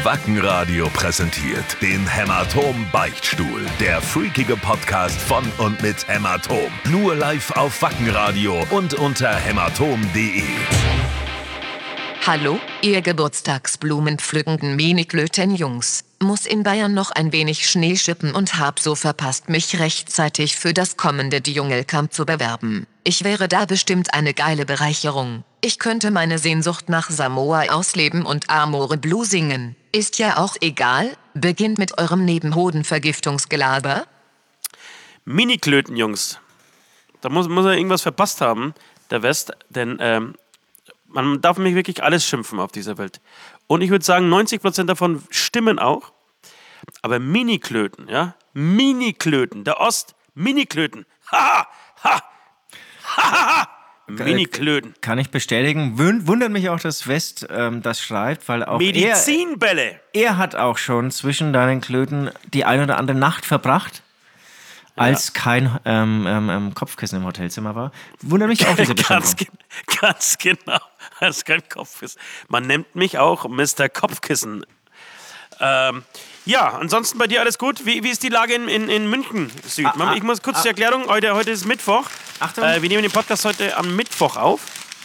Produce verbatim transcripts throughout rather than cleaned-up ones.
Wackenradio präsentiert den Hämatom-Beichtstuhl. Der freakige Podcast von und mit Hämatom. Nur live auf Wackenradio und unter hämatom punkt de. Hallo, ihr Geburtstagsblumenpflückenden Mini-Klöten-Jungs. Muss in Bayern noch ein wenig Schnee schippen und hab so verpasst, mich rechtzeitig für das kommende Dschungelcamp zu bewerben. Ich wäre da bestimmt eine geile Bereicherung. Ich könnte meine Sehnsucht nach Samoa ausleben und Amore Blue singen. Ist ja auch egal, beginnt mit eurem Nebenhodenvergiftungsgelaber. Mini-Klöten-Jungs. Da muss, muss er irgendwas verpasst haben, der West, denn ähm, man darf mich wirklich alles schimpfen auf dieser Welt. Und ich würde sagen, neunzig Prozent davon stimmen auch. Aber Mini-Klöten, ja? Mini-Klöten, der Ost, Mini-Klöten. Ha, ha, ha, ha. Mini-Klöten. Kann ich bestätigen. Wundert mich auch, dass West ähm, das schreibt, weil auch Medizinbälle. Er, er hat auch schon zwischen deinen Klöten die ein oder andere Nacht verbracht, als ja. kein ähm, ähm, Kopfkissen im Hotelzimmer war. Wundert mich auch diese ganz, Beschimpfung. Ganz genau, als kein Kopfkissen. Man nennt mich auch Mister Kopfkissen. Ähm, ja, ansonsten bei dir alles gut? Wie, wie ist die Lage in, in, in München Süd? Ah, ah, ich muss kurz ah, die Erklärung, heute, heute ist Mittwoch. Achtung. Äh, wir nehmen den Podcast heute am Mittwoch auf.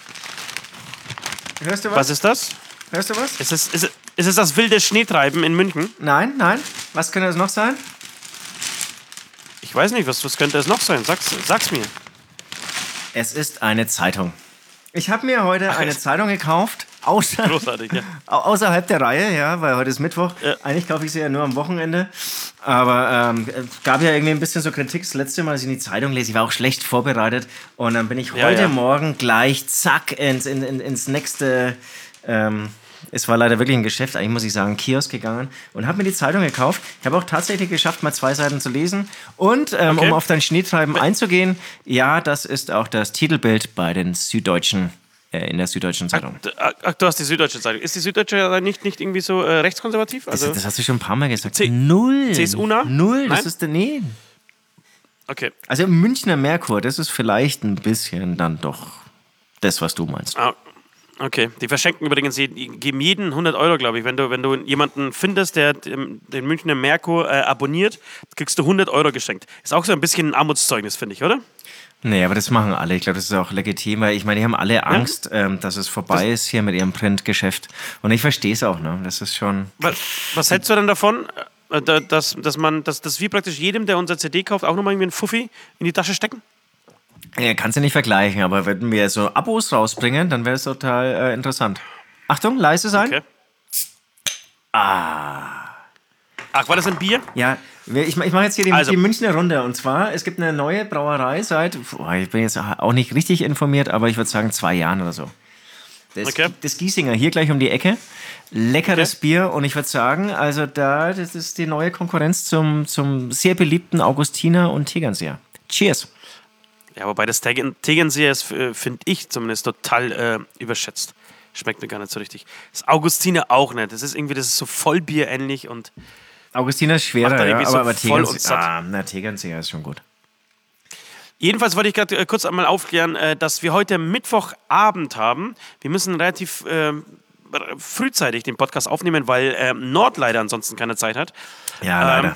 Hörst du was? Was ist das? Hörst du was? Ist es, ist es, ist es das wilde Schneetreiben in München? Nein, nein. Was könnte es noch sein? Ich weiß nicht, was, was könnte es noch sein? Sag's, sag's mir. Es ist eine Zeitung. Ich habe mir heute Ach, eine Zeitung gekauft. Außer, Großartig, ja. Außerhalb der Reihe, ja, weil heute ist Mittwoch. Ja. Eigentlich kaufe ich sie ja nur am Wochenende. Aber ähm, es gab ja irgendwie ein bisschen so Kritik. Das letzte Mal, als ich in die Zeitung lese, ich war auch schlecht vorbereitet. Und dann bin ich ja, heute ja. Morgen gleich zack ins, in, in, ins nächste... Ähm, es war leider wirklich ein Geschäft, eigentlich muss ich sagen, Kiosk gegangen und habe mir die Zeitung gekauft. Ich habe auch tatsächlich geschafft, mal zwei Seiten zu lesen. Und ähm, okay. um auf dein Schneetreiben einzugehen, ja, das ist auch das Titelbild bei den Süddeutschen, äh, in der Süddeutschen Zeitung. Ach, ach, du hast die Süddeutsche Zeitung. Ist die Süddeutsche nicht, nicht irgendwie so äh, rechtskonservativ? Also das, das hast du schon ein paar Mal gesagt. C- Null. C S U nah? Null, das Nein? ist der, nee. Okay. Also im Münchner Merkur, das ist vielleicht ein bisschen dann doch das, was du meinst. Ah. Okay, die verschenken übrigens, die geben jeden hundert Euro, glaube ich. Wenn du, wenn du jemanden findest, der den Münchner Merkur äh, abonniert, kriegst du hundert Euro geschenkt. Ist auch so ein bisschen ein Armutszeugnis, finde ich, oder? Nee, aber das machen alle. Ich glaube, das ist auch legitim, weil ich meine, die haben alle Angst, ja? ähm, dass es vorbei das ist hier mit ihrem Printgeschäft. Und ich verstehe es auch, ne? Das ist schon... Was, was hältst du denn davon, dass, dass, man, dass, dass wir praktisch jedem, der unser C D kauft, auch nochmal irgendwie einen Fuffi in die Tasche stecken? Ja, kannst du nicht vergleichen, aber wenn wir so Abos rausbringen, dann wäre es total äh, interessant. Achtung, leise sein. Okay. Ah. Ach, war das ein Bier? Ja, ich, ich mache jetzt hier die, also. die Münchner Runde. Und zwar, es gibt eine neue Brauerei seit, boah, ich bin jetzt auch nicht richtig informiert, aber ich würde sagen zwei Jahren oder so. Das, okay. das Giesinger, hier gleich um die Ecke. Leckeres okay. Bier und ich würde sagen, also da, das ist die neue Konkurrenz zum, zum sehr beliebten Augustiner und Tegernseer. Cheers. Ja, wobei das Tegernseer ist, finde ich zumindest, total äh, überschätzt. Schmeckt mir gar nicht so richtig. Das Augustiner auch nicht. Das ist irgendwie, das ist so Vollbier ähnlich und... Augustiner ist schwerer, ja, aber, so aber Tegernseer, ah, na, Tegernseer ist schon gut. Jedenfalls wollte ich gerade äh, kurz einmal aufklären, äh, dass wir heute Mittwochabend haben. Wir müssen relativ äh, frühzeitig den Podcast aufnehmen, weil äh, Nord leider ansonsten keine Zeit hat. Ja, leider. Ähm,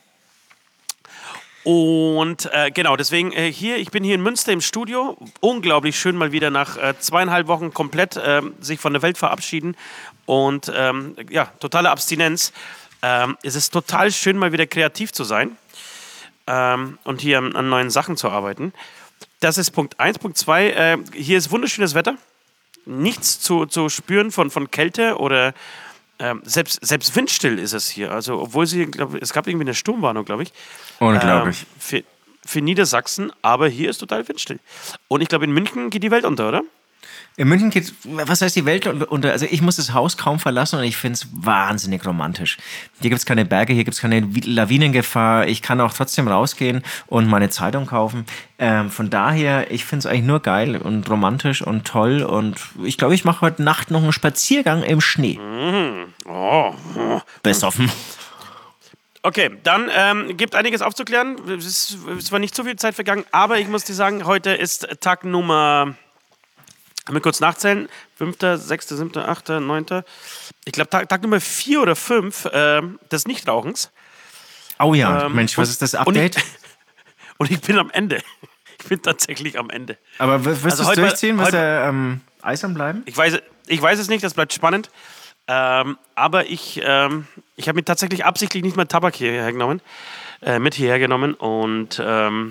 Und äh, genau, deswegen äh, hier, ich bin hier in Münster im Studio. Unglaublich schön, mal wieder nach äh, zweieinhalb Wochen komplett äh, sich von der Welt verabschieden. Und ähm, ja, totale Abstinenz. Ähm, es ist total schön, mal wieder kreativ zu sein ähm, und hier an, an neuen Sachen zu arbeiten. Das ist Punkt eins. Punkt zwei, äh, hier ist wunderschönes Wetter. Nichts zu, zu spüren von, von Kälte oder Ähm, selbst, selbst windstill ist es hier. Also, obwohl sie, glaub, es gab irgendwie eine Sturmwarnung, glaube ich. Unglaublich. Ähm, für, für Niedersachsen, aber hier ist total windstill. Und ich glaube, in München geht die Welt unter, oder? In München geht, was heißt die Welt unter? Also ich muss das Haus kaum verlassen und ich finde es wahnsinnig romantisch. Hier gibt es keine Berge, hier gibt es keine Lawinengefahr. Ich kann auch trotzdem rausgehen und meine Zeitung kaufen. Ähm, von daher, ich finde es eigentlich nur geil und romantisch und toll. Und ich glaube, ich mache heute Nacht noch einen Spaziergang im Schnee. Mhm. Oh. Oh. Besoffen. Okay, dann ähm, gibt einiges aufzuklären. Es ist zwar nicht so viel Zeit vergangen, aber ich muss dir sagen, heute ist Tag Nummer Mal kurz nachzählen. Fünfter, sechster, siebter, achter, neunter. Ich glaube, Tag, Tag Nummer vier oder fünf äh, des Nichtrauchens. Oh ja, ähm, Mensch, was und, ist das Update? Und ich, und ich bin am Ende. Ich bin tatsächlich am Ende. Aber wirst also du es durchziehen? Wirst du ähm, eisern bleiben? Ich weiß, ich weiß es nicht, das bleibt spannend. Ähm, aber ich, ähm, ich habe mir tatsächlich absichtlich nicht mal Tabak hierher genommen, äh, mit hierher genommen. Und ähm,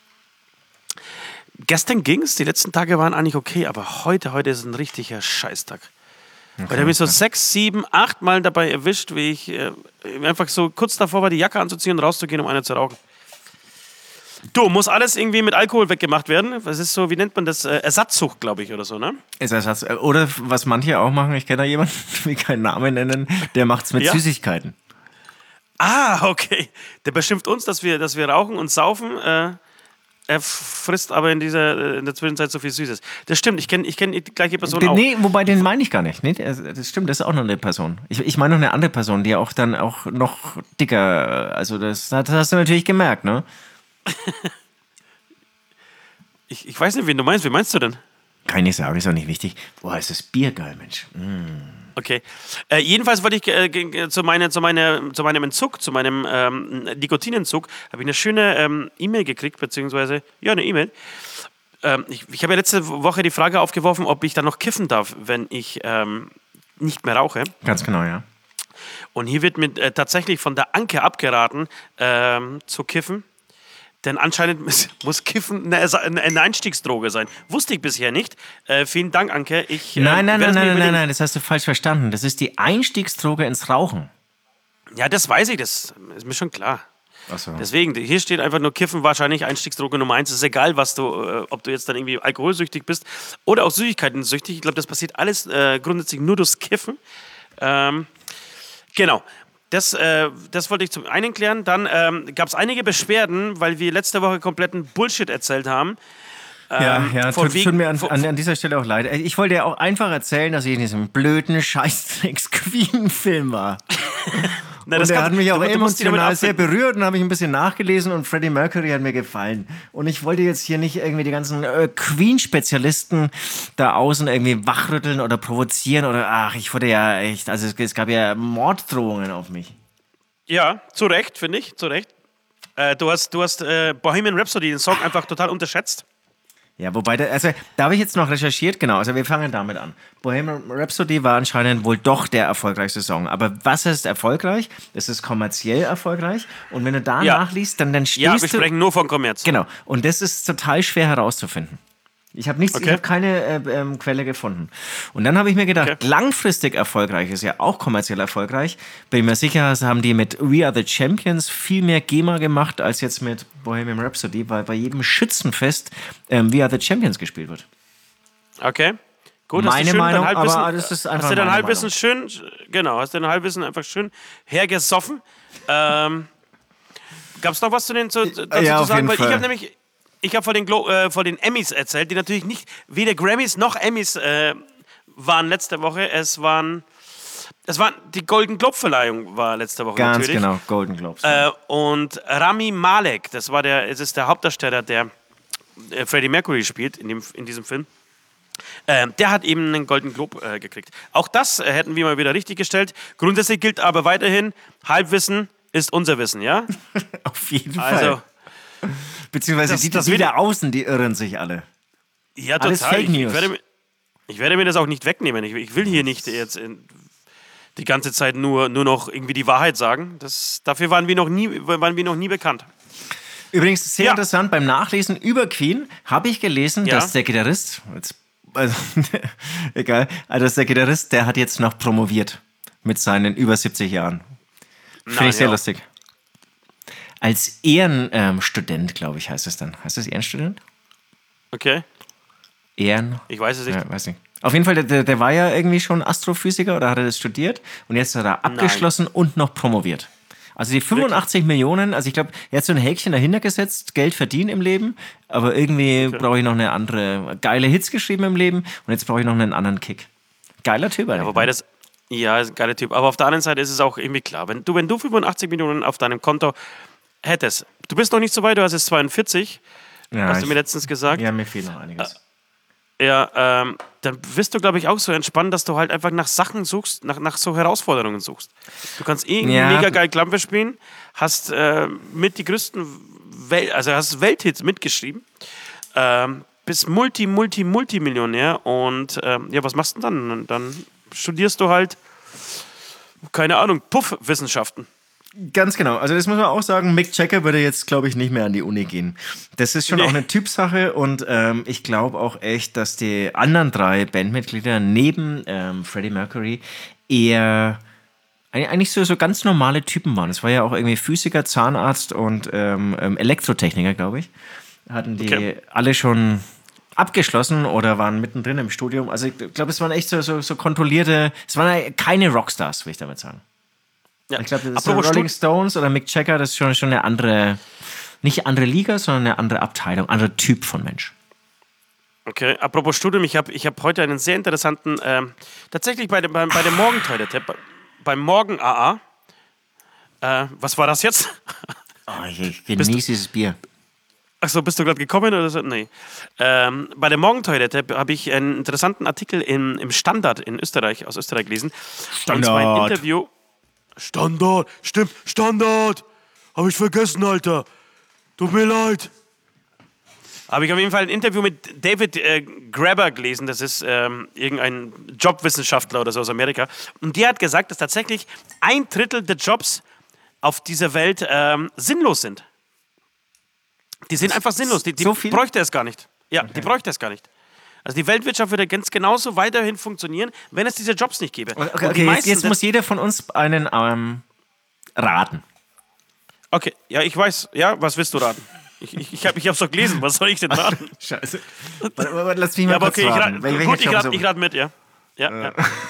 gestern ging es, die letzten Tage waren eigentlich okay, aber heute, heute ist ein richtiger Scheißtag. Okay, Weil ich habe mich so sechs, sieben, acht Mal dabei erwischt, wie ich äh, einfach so kurz davor war, die Jacke anzuziehen und rauszugehen, um eine zu rauchen. Du, muss alles irgendwie mit Alkohol weggemacht werden? Das ist so, wie nennt man das? Äh, Ersatzsucht, glaube ich, oder so, ne? Ist Ersatz. Oder was manche auch machen, ich kenne da jemanden, ich will keinen Namen nennen, der macht's mit ja? Süßigkeiten. Ah, okay. Der beschimpft uns, dass wir, dass wir rauchen und saufen. Äh, er frisst aber in, dieser, in der Zwischenzeit so viel Süßes. Das stimmt, ich kenne ich kenn die gleiche Person Den, auch. Nee, wobei, den meine ich gar nicht. Nee, das stimmt, das ist auch noch eine Person. Ich, ich meine noch eine andere Person, die auch dann auch noch dicker, also das, das hast du natürlich gemerkt, ne? Ich, ich weiß nicht, wen du meinst. Wen meinst du denn? Kann ich nicht sagen, ist auch nicht wichtig. Boah, ist das Bier geil, Mensch. Mm. Okay. Äh, jedenfalls wollte ich äh, zu, meine, zu, meine, zu meinem Entzug, zu meinem ähm, Nikotinentzug, habe ich eine schöne ähm, E-Mail gekriegt, beziehungsweise, ja, eine E-Mail. Ähm, ich ich habe ja letzte Woche die Frage aufgeworfen, ob ich dann noch kiffen darf, wenn ich ähm, nicht mehr rauche. Ganz genau, ja. Und hier wird mir äh, tatsächlich von der Anke abgeraten, ähm, zu kiffen. Denn anscheinend muss Kiffen eine, eine Einstiegsdroge sein. Wusste ich bisher nicht. Äh, vielen Dank, Anke. Ich, äh, nein, nein, nein, nein, nein, nein, nein, das hast du falsch verstanden. Das ist die Einstiegsdroge ins Rauchen. Ja, das weiß ich, das ist mir schon klar. Ach so. Deswegen, hier steht einfach nur Kiffen, wahrscheinlich Einstiegsdroge Nummer eins. Es ist egal, was du, äh, ob du jetzt dann irgendwie alkoholsüchtig bist oder auch Süßigkeiten-süchtig. Ich glaube, das passiert alles äh, grundsätzlich nur durchs Kiffen. Ähm, genau. Das, äh, das wollte ich zum einen klären. Dann ähm, gab es einige Beschwerden, weil wir letzte Woche kompletten Bullshit erzählt haben. Ähm, ja, ja, tut, wegen, tut mir an, von, an, an dieser Stelle auch leid. Ich wollte ja auch einfach erzählen, dass ich in diesem blöden Scheißdrecks-Queen-Film war. Na, und der kann, hat mich auch emotional sehr abfinden. berührt und habe ich ein bisschen nachgelesen und Freddie Mercury hat mir gefallen. Und ich wollte jetzt hier nicht irgendwie die ganzen äh, Queen-Spezialisten da außen irgendwie wachrütteln oder provozieren oder ach, ich wurde ja echt, also es, es gab ja Morddrohungen auf mich. Ja, zu Recht, finde ich, zu Recht. Äh, du hast, du hast äh, Bohemian Rhapsody, den Song, einfach total unterschätzt. Ja, wobei, da, also da habe ich jetzt noch recherchiert, genau, also wir fangen damit an. Bohemian Rhapsody war anscheinend wohl doch der erfolgreichste Song, aber was ist erfolgreich? Es ist kommerziell erfolgreich und wenn du da ja. nachliest, dann, dann stehst Ja, wir du... sprechen nur von Kommerz. Genau, und das ist total schwer herauszufinden. Ich habe nichts, okay. ich habe keine äh, ähm, Quelle gefunden. Und dann habe ich mir gedacht, okay. langfristig erfolgreich ist ja auch kommerziell erfolgreich. Bin mir sicher, haben die mit We Are the Champions viel mehr GEMA gemacht als jetzt mit Bohemian Rhapsody, weil bei jedem Schützenfest ähm, We Are the Champions gespielt wird. Okay. Gut, meine hast du schön Meinung, dein Halbwissen, aber das ist einfach hast du dein meine Halbwissen schön, genau, hast du dein Halbwissen einfach schön hergesoffen. Ähm, Gab es noch was zu den zu, dazu ja, zu auf sagen? jeden Weil Fall. ich habe nämlich Ich habe von den, Glo- äh, von den Emmys erzählt, die natürlich nicht weder Grammys noch Emmys äh, waren letzte Woche. Es waren, es waren die Golden Globe-Verleihung war letzte Woche Ganz natürlich. genau, Golden Globes. Äh, und Rami Malek, das war der, es ist der Hauptdarsteller, der äh, Freddie Mercury spielt in, dem, in diesem Film. Äh, der hat eben einen Golden Globe äh, gekriegt. Auch das äh, hätten wir mal wieder richtig gestellt. Grundsätzlich gilt aber weiterhin, Halbwissen ist unser Wissen, ja? Auf jeden also, Fall. Beziehungsweise das, die, das die will- da außen, die irren sich alle. Ja, Alles total. Fake Ich, News. ich, werde, mir- ich werde mir das auch nicht wegnehmen. Ich, ich will hier nicht jetzt in, die ganze Zeit nur, nur noch irgendwie die Wahrheit sagen. Das, dafür waren wir, noch nie, waren wir noch nie bekannt. Übrigens sehr Ja. interessant, beim Nachlesen über Queen habe ich gelesen, Ja. dass der Gitarrist, jetzt, also, egal, also dass der Gitarrist, der hat jetzt noch promoviert mit seinen über siebzig Jahren. Finde Na, ich sehr ja. lustig. Als Ehrenstudent, glaube ich, heißt es dann. Heißt das Ehrenstudent? Okay, Ehren? ich weiß es nicht. Ja, weiß nicht. Auf jeden Fall, der, der war ja irgendwie schon Astrophysiker oder hat er das studiert und jetzt hat er abgeschlossen und noch promoviert. Also die fünfundachtzig Millionen, also ich glaube, er hat so ein Häkchen dahinter gesetzt, Geld verdienen im Leben, aber irgendwie Okay. brauche ich noch eine andere, geile Hits geschrieben im Leben und jetzt brauche ich noch einen anderen Kick. Geiler Typ eigentlich. Ja, wobei das, ja, ist ein geiler Typ. Aber auf der anderen Seite ist es auch irgendwie klar, wenn du, wenn du fünfundachtzig Millionen auf deinem Konto hättest, du bist noch nicht so weit, du hast jetzt zweiundvierzig, ja, hast du ich, mir letztens gesagt. Ja, mir fehlt noch einiges. Ja, ähm, dann wirst du, glaube ich, auch so entspannt, dass du halt einfach nach Sachen suchst, nach, nach so Herausforderungen suchst. Du kannst irgendwie Ja. mega geil Klampfe spielen, hast äh, mit die größten, Wel also hast Welthits mitgeschrieben, ähm, bist Multi, Multi, Multimillionär und ähm, ja, was machst du denn dann? Dann studierst du halt, keine Ahnung, Puffwissenschaften. Ganz genau. Also das muss man auch sagen, Mick Jagger würde jetzt, glaube ich, nicht mehr an die Uni gehen. Das ist schon Nee. auch eine Typsache und ähm, ich glaube auch echt, dass die anderen drei Bandmitglieder neben ähm, Freddie Mercury eher eigentlich so, so ganz normale Typen waren. Es war ja auch irgendwie Physiker, Zahnarzt und ähm, Elektrotechniker, glaube ich. Hatten die Okay. alle schon abgeschlossen oder waren mittendrin im Studium. Also ich glaube, es waren echt so, so, so kontrollierte, es waren keine Rockstars, will ich damit sagen. Ja. Ich glaube, das ist Apropos Rolling Stud- Stones oder Mick Jagger, das ist schon, schon eine andere, nicht andere Liga, sondern eine andere Abteilung, anderer Typ von Mensch. Okay, apropos Studium, ich habe ich hab heute einen sehr interessanten, ähm, tatsächlich bei dem, bei, bei dem Morgentoilette, bei, beim Morgen-A A. Äh, was war das jetzt? Oh, ich, ich genieße dieses Bier. Achso, bist du gerade gekommen oder so? Nee. Ähm, bei der Morgentoilette habe ich einen interessanten Artikel im, im Standard in Österreich, aus Österreich gelesen. Und zwar ein Standard. Interview. Standard, stimmt, Standard. Habe ich vergessen, Alter. Tut mir leid. Habe ich auf jeden Fall ein Interview mit David äh, Graeber gelesen. Das ist ähm, irgendein Jobwissenschaftler oder so aus Amerika. Und der hat gesagt, dass tatsächlich ein Drittel der Jobs auf dieser Welt ähm, sinnlos sind. Die sind einfach sinnlos. Die, die So viel? bräuchte es gar nicht. Ja, die bräuchte es gar nicht. Also die Weltwirtschaft würde ganz genauso weiterhin funktionieren, wenn es diese Jobs nicht gäbe. Okay, Und die okay jetzt, meisten jetzt der- muss jeder von uns einen ähm, raten. Okay, ja, ich weiß. Ja, was willst du raten? Ich, ich, ich habe es doch gelesen. Was soll ich denn raten? Scheiße. Warte, warte, lass mich mal Ja, aber kurz okay, ich raten. rate, Wel- welcher gut, ich Job rate so- ich rat mit, ja. Ja, ja.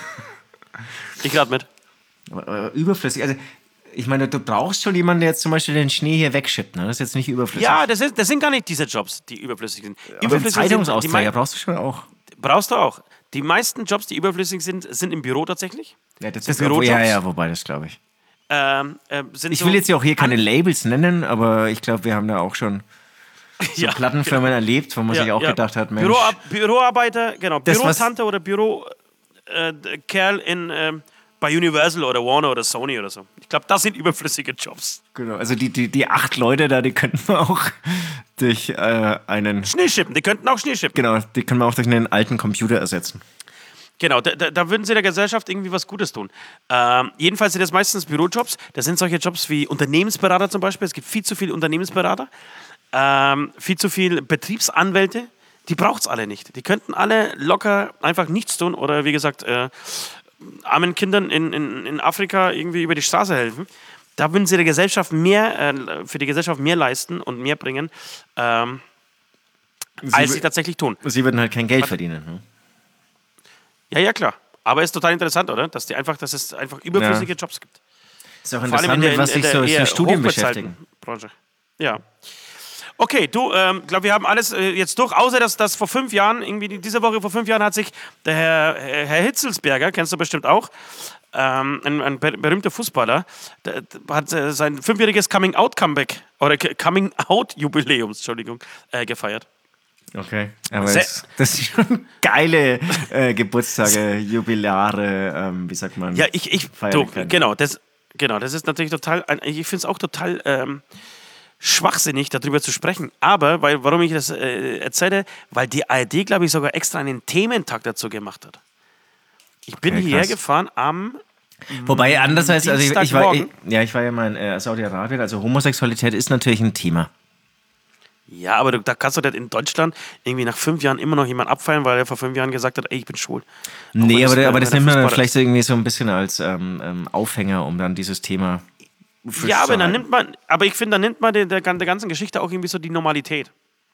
Ich rate mit. Aber, äh, Überflüssig. Also, ich meine, du brauchst schon jemanden, der jetzt zum Beispiel den Schnee hier wegschippt. Ne? Das ist jetzt nicht überflüssig. Ja, das, ist, das sind gar nicht diese Jobs, die überflüssig sind. aber den Überflüssig sind die Zeitungsausträger mei- brauchst du schon auch. brauchst du auch. Die meisten Jobs, die überflüssig sind, sind im Büro tatsächlich. Ja, das Sind ist Bürojobs. ja, ja, wobei, das glaube ich. Ähm, ähm, sind Ich so will jetzt ja auch hier keine Labels nennen, aber ich glaube, wir haben da auch schon so Ja, Plattenfirmen erlebt, wo man ja, sich auch ja. gedacht hat, Mensch, Büroar Büroarbeiter, genau, Das, was- Bürotante oder Bürokerl äh, Kerl in ähm, bei Universal oder Warner oder Sony oder so. Ich glaube, das sind überflüssige Jobs. genau, also die, die, die acht Leute da, die könnten wir auch durch äh, einen, Schneeschippen, die könnten auch Schneeschippen. genau, die können wir auch durch einen alten Computer ersetzen. Genau, da, da, da würden sie der Gesellschaft irgendwie was Gutes tun. Ähm, jedenfalls sind das meistens Bürojobs. Das sind solche Jobs wie Unternehmensberater zum Beispiel. Es gibt viel zu viele Unternehmensberater, ähm, viel zu viele Betriebsanwälte. Die braucht es alle nicht. Die könnten alle locker einfach nichts tun oder wie gesagt, äh, armen Kindern in, in, in Afrika irgendwie über die Straße helfen. Da würden sie der Gesellschaft mehr, äh, für die Gesellschaft mehr leisten und mehr bringen, ähm, als sie wür- tatsächlich tun. Sie würden halt kein Geld verdienen. Ne? Ja, ja, klar. Aber ist total interessant, oder? Dass, die einfach, dass es einfach überflüssige Ja. Jobs gibt. Ist auch Vor allem interessant, in der, mit was in sich der so, eher so Studien hochbezahlten beschäftigen. Branche. Ja. Okay, du, ähm, glaube, wir haben alles äh, jetzt durch, außer dass, dass vor fünf Jahren, irgendwie die- diese Woche vor fünf Jahren hat sich der Herr, Herr Herr Hitzelsberger, kennst du bestimmt auch, ähm, ein, ein ber berühmter Fußballer, der, der hat äh, sein fünfjähriges Coming-out-Comeback oder Coming-out-Jubiläum, Entschuldigung, äh, gefeiert. Okay, aber Sehr- es, das sind schon geile äh, Geburtstage, Jubilare, ähm, wie sagt man? Ja, ich, ich du, Feierlichkeiten. genau, das, genau, das ist natürlich total, ich finde es auch total ähm, schwachsinnig, darüber zu sprechen. Aber, weil, warum ich das äh, erzähle, weil die A R D, glaube ich, sogar extra einen Thementag dazu gemacht hat. Ich bin Okay, hierher krass. gefahren am, Wobei andererseits, also ich, ich war, ich, Dienstagmorgen. ja, ich war ja mal in äh, Saudi-Arabien, also Homosexualität ist natürlich ein Thema. ja, aber du, da kannst du das in Deutschland irgendwie nach fünf Jahren immer noch jemand abfallen, weil er vor fünf Jahren gesagt hat, ey, ich bin schwul. Auch Nee, wenn aber, das- aber wenn das der nimmt man dann Fußballer vielleicht so irgendwie so ein bisschen als ähm, ähm, Aufhänger, um dann dieses Thema frisch Ja, zu aber dann halten. nimmt man, aber ich finde, dann nimmt man der, der, der ganzen Geschichte auch irgendwie so die Normalität.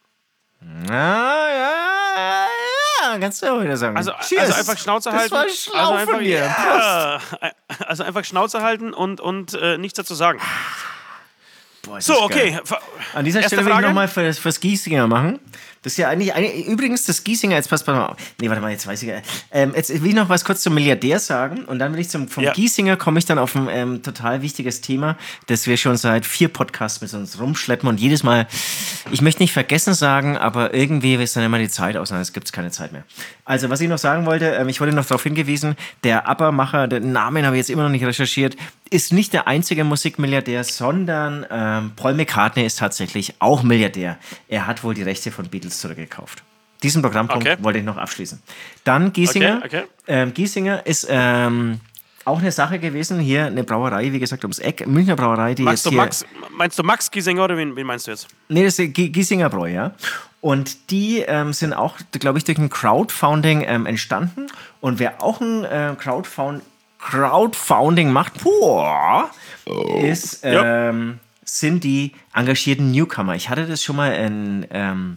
Ja, ja, ja, kannst du auch wieder sagen. Also, Cheers. also einfach Schnauze das halten. war schlau also von einfach, dir. ja, also einfach Schnauze halten und, und äh, nichts dazu sagen. Boah, so, okay. Geil. An dieser Erste Stelle will Frage? ich nochmal für, fürs Giesinger machen. Das ist ja eigentlich, eigentlich übrigens das Giesinger, jetzt passt mal auf. Nee, warte mal, jetzt weiß ich ja. Ähm, jetzt will ich noch was kurz zum Milliardär sagen und dann will ich zum, vom ja. Giesinger komme ich dann auf ein ähm, total wichtiges Thema, das wir schon seit vier Podcasts mit uns rumschleppen und jedes Mal, ich möchte nicht vergessen sagen, aber irgendwie ist dann immer die Zeit aus, es gibt keine Zeit mehr. Also, was ich noch sagen wollte, ähm, ich wurde noch darauf hingewiesen, der ABBA-Macher, den Namen habe ich jetzt immer noch nicht recherchiert, ist nicht der einzige Musikmilliardär, sondern ähm, Paul McCartney ist tatsächlich auch Milliardär. Er hat wohl die Rechte von Beatles zurückgekauft. Diesen Programmpunkt okay. wollte ich noch abschließen. Dann Giesinger. Okay, okay. Ähm, Giesinger ist ähm, auch eine Sache gewesen. Hier eine Brauerei, wie gesagt, ums Eck. Münchner Brauerei, die Magst jetzt du Max, meinst du Max Giesinger oder wen, wen meinst du jetzt? Nee, das ist Giesinger Bräu, ja. Und die ähm, sind auch, glaube ich, durch ein Crowdfunding ähm, entstanden. Und wer auch ein äh, Crowdfund, Crowdfunding macht, boah, ist, ähm, ja. sind die engagierten Newcomer. Ich hatte das schon mal in ähm,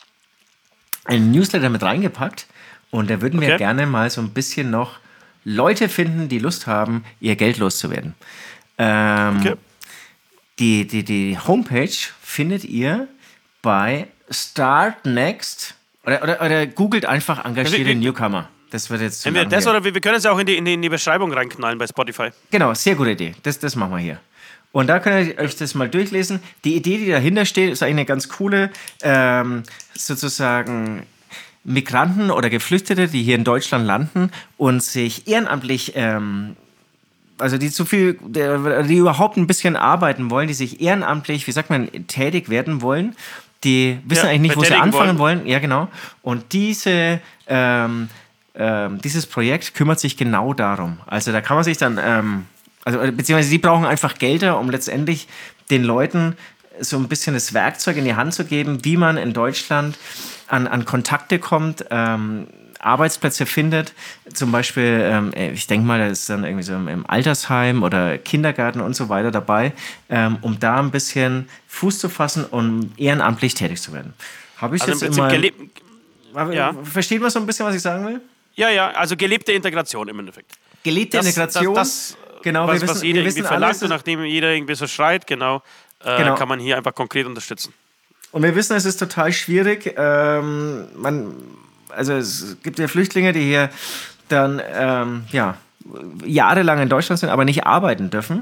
einen Newsletter mit reingepackt und da würden wir okay. gerne mal so ein bisschen noch Leute finden, die Lust haben, ihr Geld loszuwerden. Ähm, okay. die, die, die Homepage findet ihr bei Start Next oder, oder, oder googelt einfach engagierte ja, Newcomer. Das wird jetzt zu lang das hier. Oder wir, wir können es ja auch in die, in, die, in die Beschreibung reinknallen bei Spotify. Genau, sehr gute Idee. Das, das machen wir hier. Und da könnt ihr euch das mal durchlesen. Die Idee, die dahinter steht, ist eigentlich eine ganz coole, ähm, sozusagen Migranten oder Geflüchtete, die hier in Deutschland landen und sich ehrenamtlich, ähm, also die zu viel, die überhaupt ein bisschen arbeiten wollen, die sich ehrenamtlich, wie sagt man, tätig werden wollen, die wissen ja, eigentlich nicht, wo sie anfangen wollen. wollen. Ja, genau. Und diese, ähm, ähm, dieses Projekt kümmert sich genau darum. Also da kann man sich dann... Ähm, Also, beziehungsweise sie brauchen einfach Gelder, um letztendlich den Leuten so ein bisschen das Werkzeug in die Hand zu geben, wie man in Deutschland an, an Kontakte kommt, ähm, Arbeitsplätze findet. Zum Beispiel, ähm, ich denke mal, da ist dann irgendwie so im Altersheim oder Kindergarten und so weiter dabei, ähm, um da ein bisschen Fuß zu fassen und ehrenamtlich tätig zu werden. Habe ich also jetzt immer... Geleb- ja. Versteht man so ein bisschen, was ich sagen will? Ja, ja, also gelebte Integration im Endeffekt. Gelebte das, Integration... Das, das, Genau, was, wir wissen, was jeder wir irgendwie verlangt und nachdem jeder irgendwie so schreit, genau, äh, genau, kann man hier einfach konkret unterstützen. Und wir wissen, es ist total schwierig. Ähm, man, also es gibt ja Flüchtlinge, die hier dann ähm, ja, jahrelang in Deutschland sind, aber nicht arbeiten dürfen.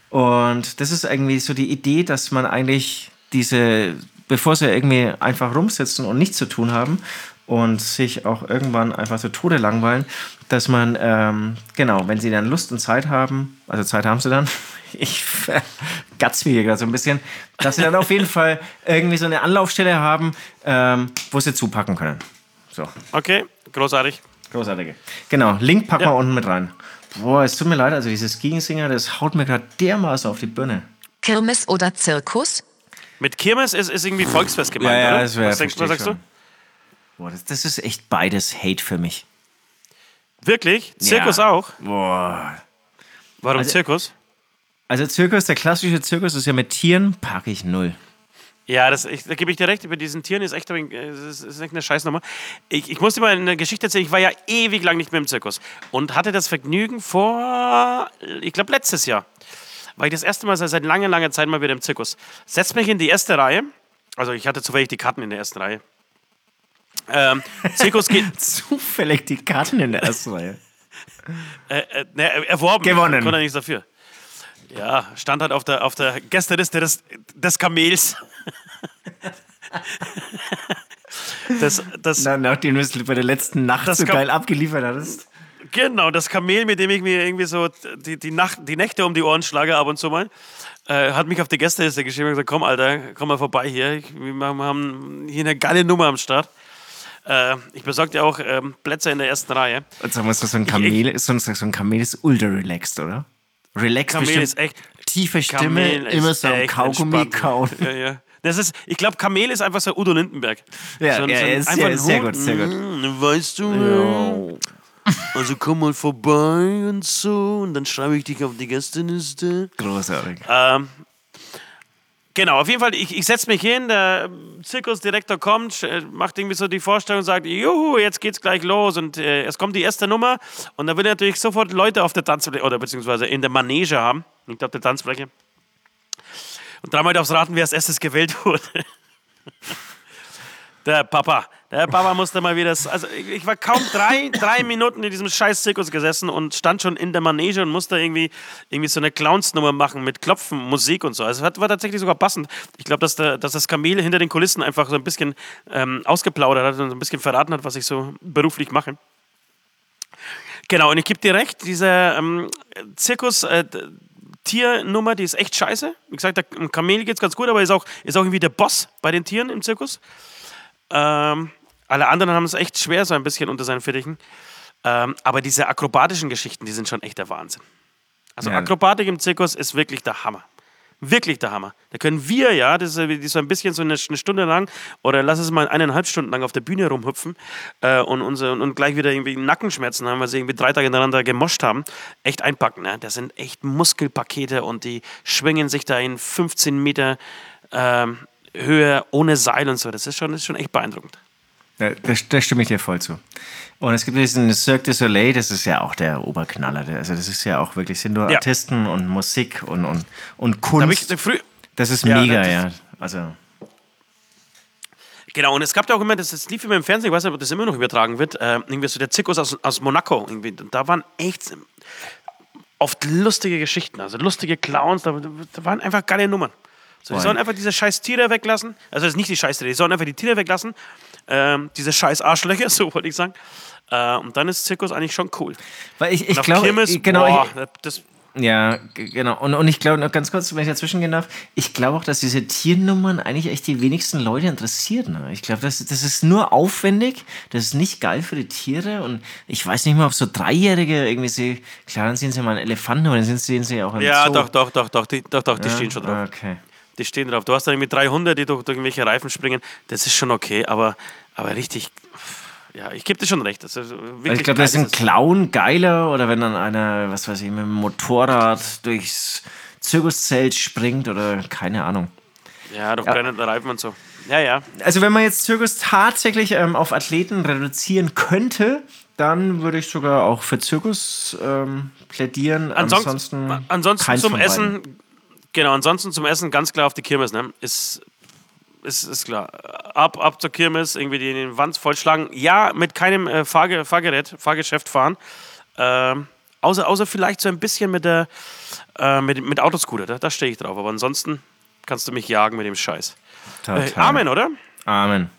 Und das ist irgendwie so die Idee, dass man eigentlich diese, bevor sie irgendwie einfach rumsitzen und nichts zu tun haben und sich auch irgendwann einfach zu Tode langweilen, dass man, ähm, genau, wenn sie dann Lust und Zeit haben, also Zeit haben sie dann, ich gatz mir hier gerade so ein bisschen, dass sie dann auf jeden Fall irgendwie so eine Anlaufstelle haben, ähm, wo sie zupacken können. So. Okay, großartig. Großartig. Genau, Link packen ja. wir unten mit rein. Boah, es tut mir leid, also dieses Giesinger, das haut mir gerade dermaßen auf die Birne. Kirmes oder Zirkus? Mit Kirmes ist, ist irgendwie Volksfest gemeint, ja, ja, oder? Das wär, was, denkst, was sagst du? Boah, das, das ist echt beides Hate für mich. Wirklich? Zirkus ja. auch? Boah. Warum also, Zirkus? Also Zirkus, der klassische Zirkus ist ja mit Tieren, packe ich null. Ja, das, ich, da gebe ich dir recht, bei diesen Tieren ist echt, das ist echt eine Scheißnummer. Ich, ich muss dir mal eine Geschichte erzählen, ich war ja ewig lang nicht mehr im Zirkus und hatte das Vergnügen vor, ich glaube letztes Jahr, war ich das erste Mal seit langer, langer Zeit mal wieder im Zirkus. Setz mich in die erste Reihe, also ich hatte zufällig die Karten in der ersten Reihe. Ähm, Zirkus geht... Zufällig die Karten in der ersten Reihe? Äh, äh, ne, erworben. Gewonnen. Konnte er nichts dafür. Ja, stand halt auf der, auf der Gästeliste des, des Kamels. das, das, Na, nachdem du es bei der letzten Nacht so Kam- geil abgeliefert hattest. Genau, das Kamel, mit dem ich mir irgendwie so die, die, Nacht, die Nächte um die Ohren schlage ab und zu mal, äh, hat mich auf die Gästeliste geschrieben und gesagt, komm Alter, komm mal vorbei hier, ich, wir haben hier eine geile Nummer am Start. Äh, ich besorge dir auch ähm, Plätze in der ersten Reihe. Und sag mal, so ein Kamel, ist so ein, so ein Kamel ist ultra relaxed, oder? Relaxed, Kamel bestimmt, ist echt... tiefe Stimme, immer so ein Kaugummi kauen. Ja, ja. Das ist, ich glaube, Kamel ist einfach so Udo Lindenberg. Ja, so ein, ja, so ein, ist, ja ist sehr gut, sehr gut. Weißt du, ja. Also komm mal vorbei und so und dann schreibe ich dich auf die Gästeliste. Großartig. Ähm, genau, auf jeden Fall, ich, ich setze mich hin, der Zirkusdirektor kommt, macht irgendwie so die Vorstellung und sagt, juhu, jetzt geht's gleich los und äh, es kommt die erste Nummer und da will er natürlich sofort Leute auf der Tanzfläche oder beziehungsweise in der Manege haben, ich glaube der Tanzfläche. Und dreimal darfst raten, wer als erstes gewählt wurde. Der Papa. Der Papa musste mal wieder... Also ich, ich war kaum drei, drei Minuten in diesem scheiß Zirkus gesessen und stand schon in der Manege und musste irgendwie, irgendwie so eine Clownsnummer machen mit Klopfen, Musik und so. Also es war tatsächlich sogar passend. Ich glaube, dass, der, dass das Kamel hinter den Kulissen einfach so ein bisschen ähm, ausgeplaudert hat und so ein bisschen verraten hat, was ich so beruflich mache. Genau, und ich gebe dir recht, diese ähm, Zirkus... Äh, Tiernummer, die ist echt scheiße. Wie gesagt, dem Kamel geht's ganz gut, aber ist auch, ist auch irgendwie der Boss bei den Tieren im Zirkus. Ähm, alle anderen haben es echt schwer, so ein bisschen unter seinen Fittichen. Ähm, aber diese akrobatischen Geschichten, die sind schon echt der Wahnsinn. Also ja. Akrobatik im Zirkus ist wirklich der Hammer. Wirklich der Hammer. Da können wir ja, das ist so ein bisschen so eine, eine Stunde lang oder lass es mal eineinhalb Stunden lang auf der Bühne rumhüpfen äh, und, unser, und gleich wieder irgendwie Nackenschmerzen haben, weil sie irgendwie drei Tage hintereinander gemoscht haben. Echt einpacken, ne? Das sind echt Muskelpakete und die schwingen sich da in fünfzehn Meter äh, Höhe ohne Seil und so. Das ist schon, das ist schon echt beeindruckend. Ja, das, das stimme ich dir voll zu. Und es gibt diesen Cirque du Soleil, das ist ja auch der Oberknaller. Also das ist ja auch wirklich, sind nur ja. Artisten und Musik und, und, und Kunst. Da früh das ist ja, mega, das ja. Also. Genau, und es gab ja auch immer, das, das lief immer im Fernsehen, ich weiß nicht, ob das immer noch übertragen wird, äh, irgendwie so der Zirkus aus, aus Monaco. Irgendwie. Da waren echt oft lustige Geschichten, also lustige Clowns, da, da waren einfach geile Nummern. So, die sollen einfach diese scheiß Tiere weglassen. Also das ist nicht die scheiß Tiere, die sollen einfach die Tiere weglassen. Ähm, diese scheiß Arschlöcher, so wollte ich sagen. Äh, und dann ist Zirkus eigentlich schon cool. Weil ich, ich glaube, genau, boah, ich, das... Ja, genau. Und, und ich glaube, ganz kurz, wenn ich dazwischen gehen darf, ich glaube auch, dass diese Tiernummern eigentlich echt die wenigsten Leute interessieren. Ne? Ich glaube, das, das ist nur aufwendig, das ist nicht geil für die Tiere und ich weiß nicht mal, ob so Dreijährige irgendwie sie, klar, dann sehen sie mal einen Elefanten, aber dann sehen sie auch einen Ja, Zoo. doch, doch, doch, doch, die, doch, doch, die ja? stehen schon drauf. Okay. Die stehen drauf. Du hast dann irgendwie dreihundert, die durch, durch irgendwelche Reifen springen. Das ist schon okay, aber, aber richtig, ja, ich gebe dir schon recht. Das ist wirklich ich glaube, das ist ein Clown geiler oder wenn dann einer, was weiß ich, mit dem Motorrad durchs Zirkuszelt springt oder keine Ahnung. Ja, durch ja. brennende Reifen und so. Ja, ja. Also wenn man jetzt Zirkus tatsächlich ähm, auf Athleten reduzieren könnte, dann würde ich sogar auch für Zirkus ähm, plädieren. Ansonsten, ansonsten, ansonsten zum Essen... Beiden. Genau, ansonsten zum Essen ganz klar auf die Kirmes, ne? Ist, ist, ist klar. Ab, ab zur Kirmes, irgendwie die in den Wand vollschlagen. Ja, mit keinem äh, Fahrge- Fahrgerät, Fahrgeschäft fahren. Ähm, außer, außer vielleicht so ein bisschen mit der äh, mit, mit Autoscooter, da, da stehe ich drauf. Aber ansonsten kannst du mich jagen mit dem Scheiß. Äh, Amen, oder? Amen.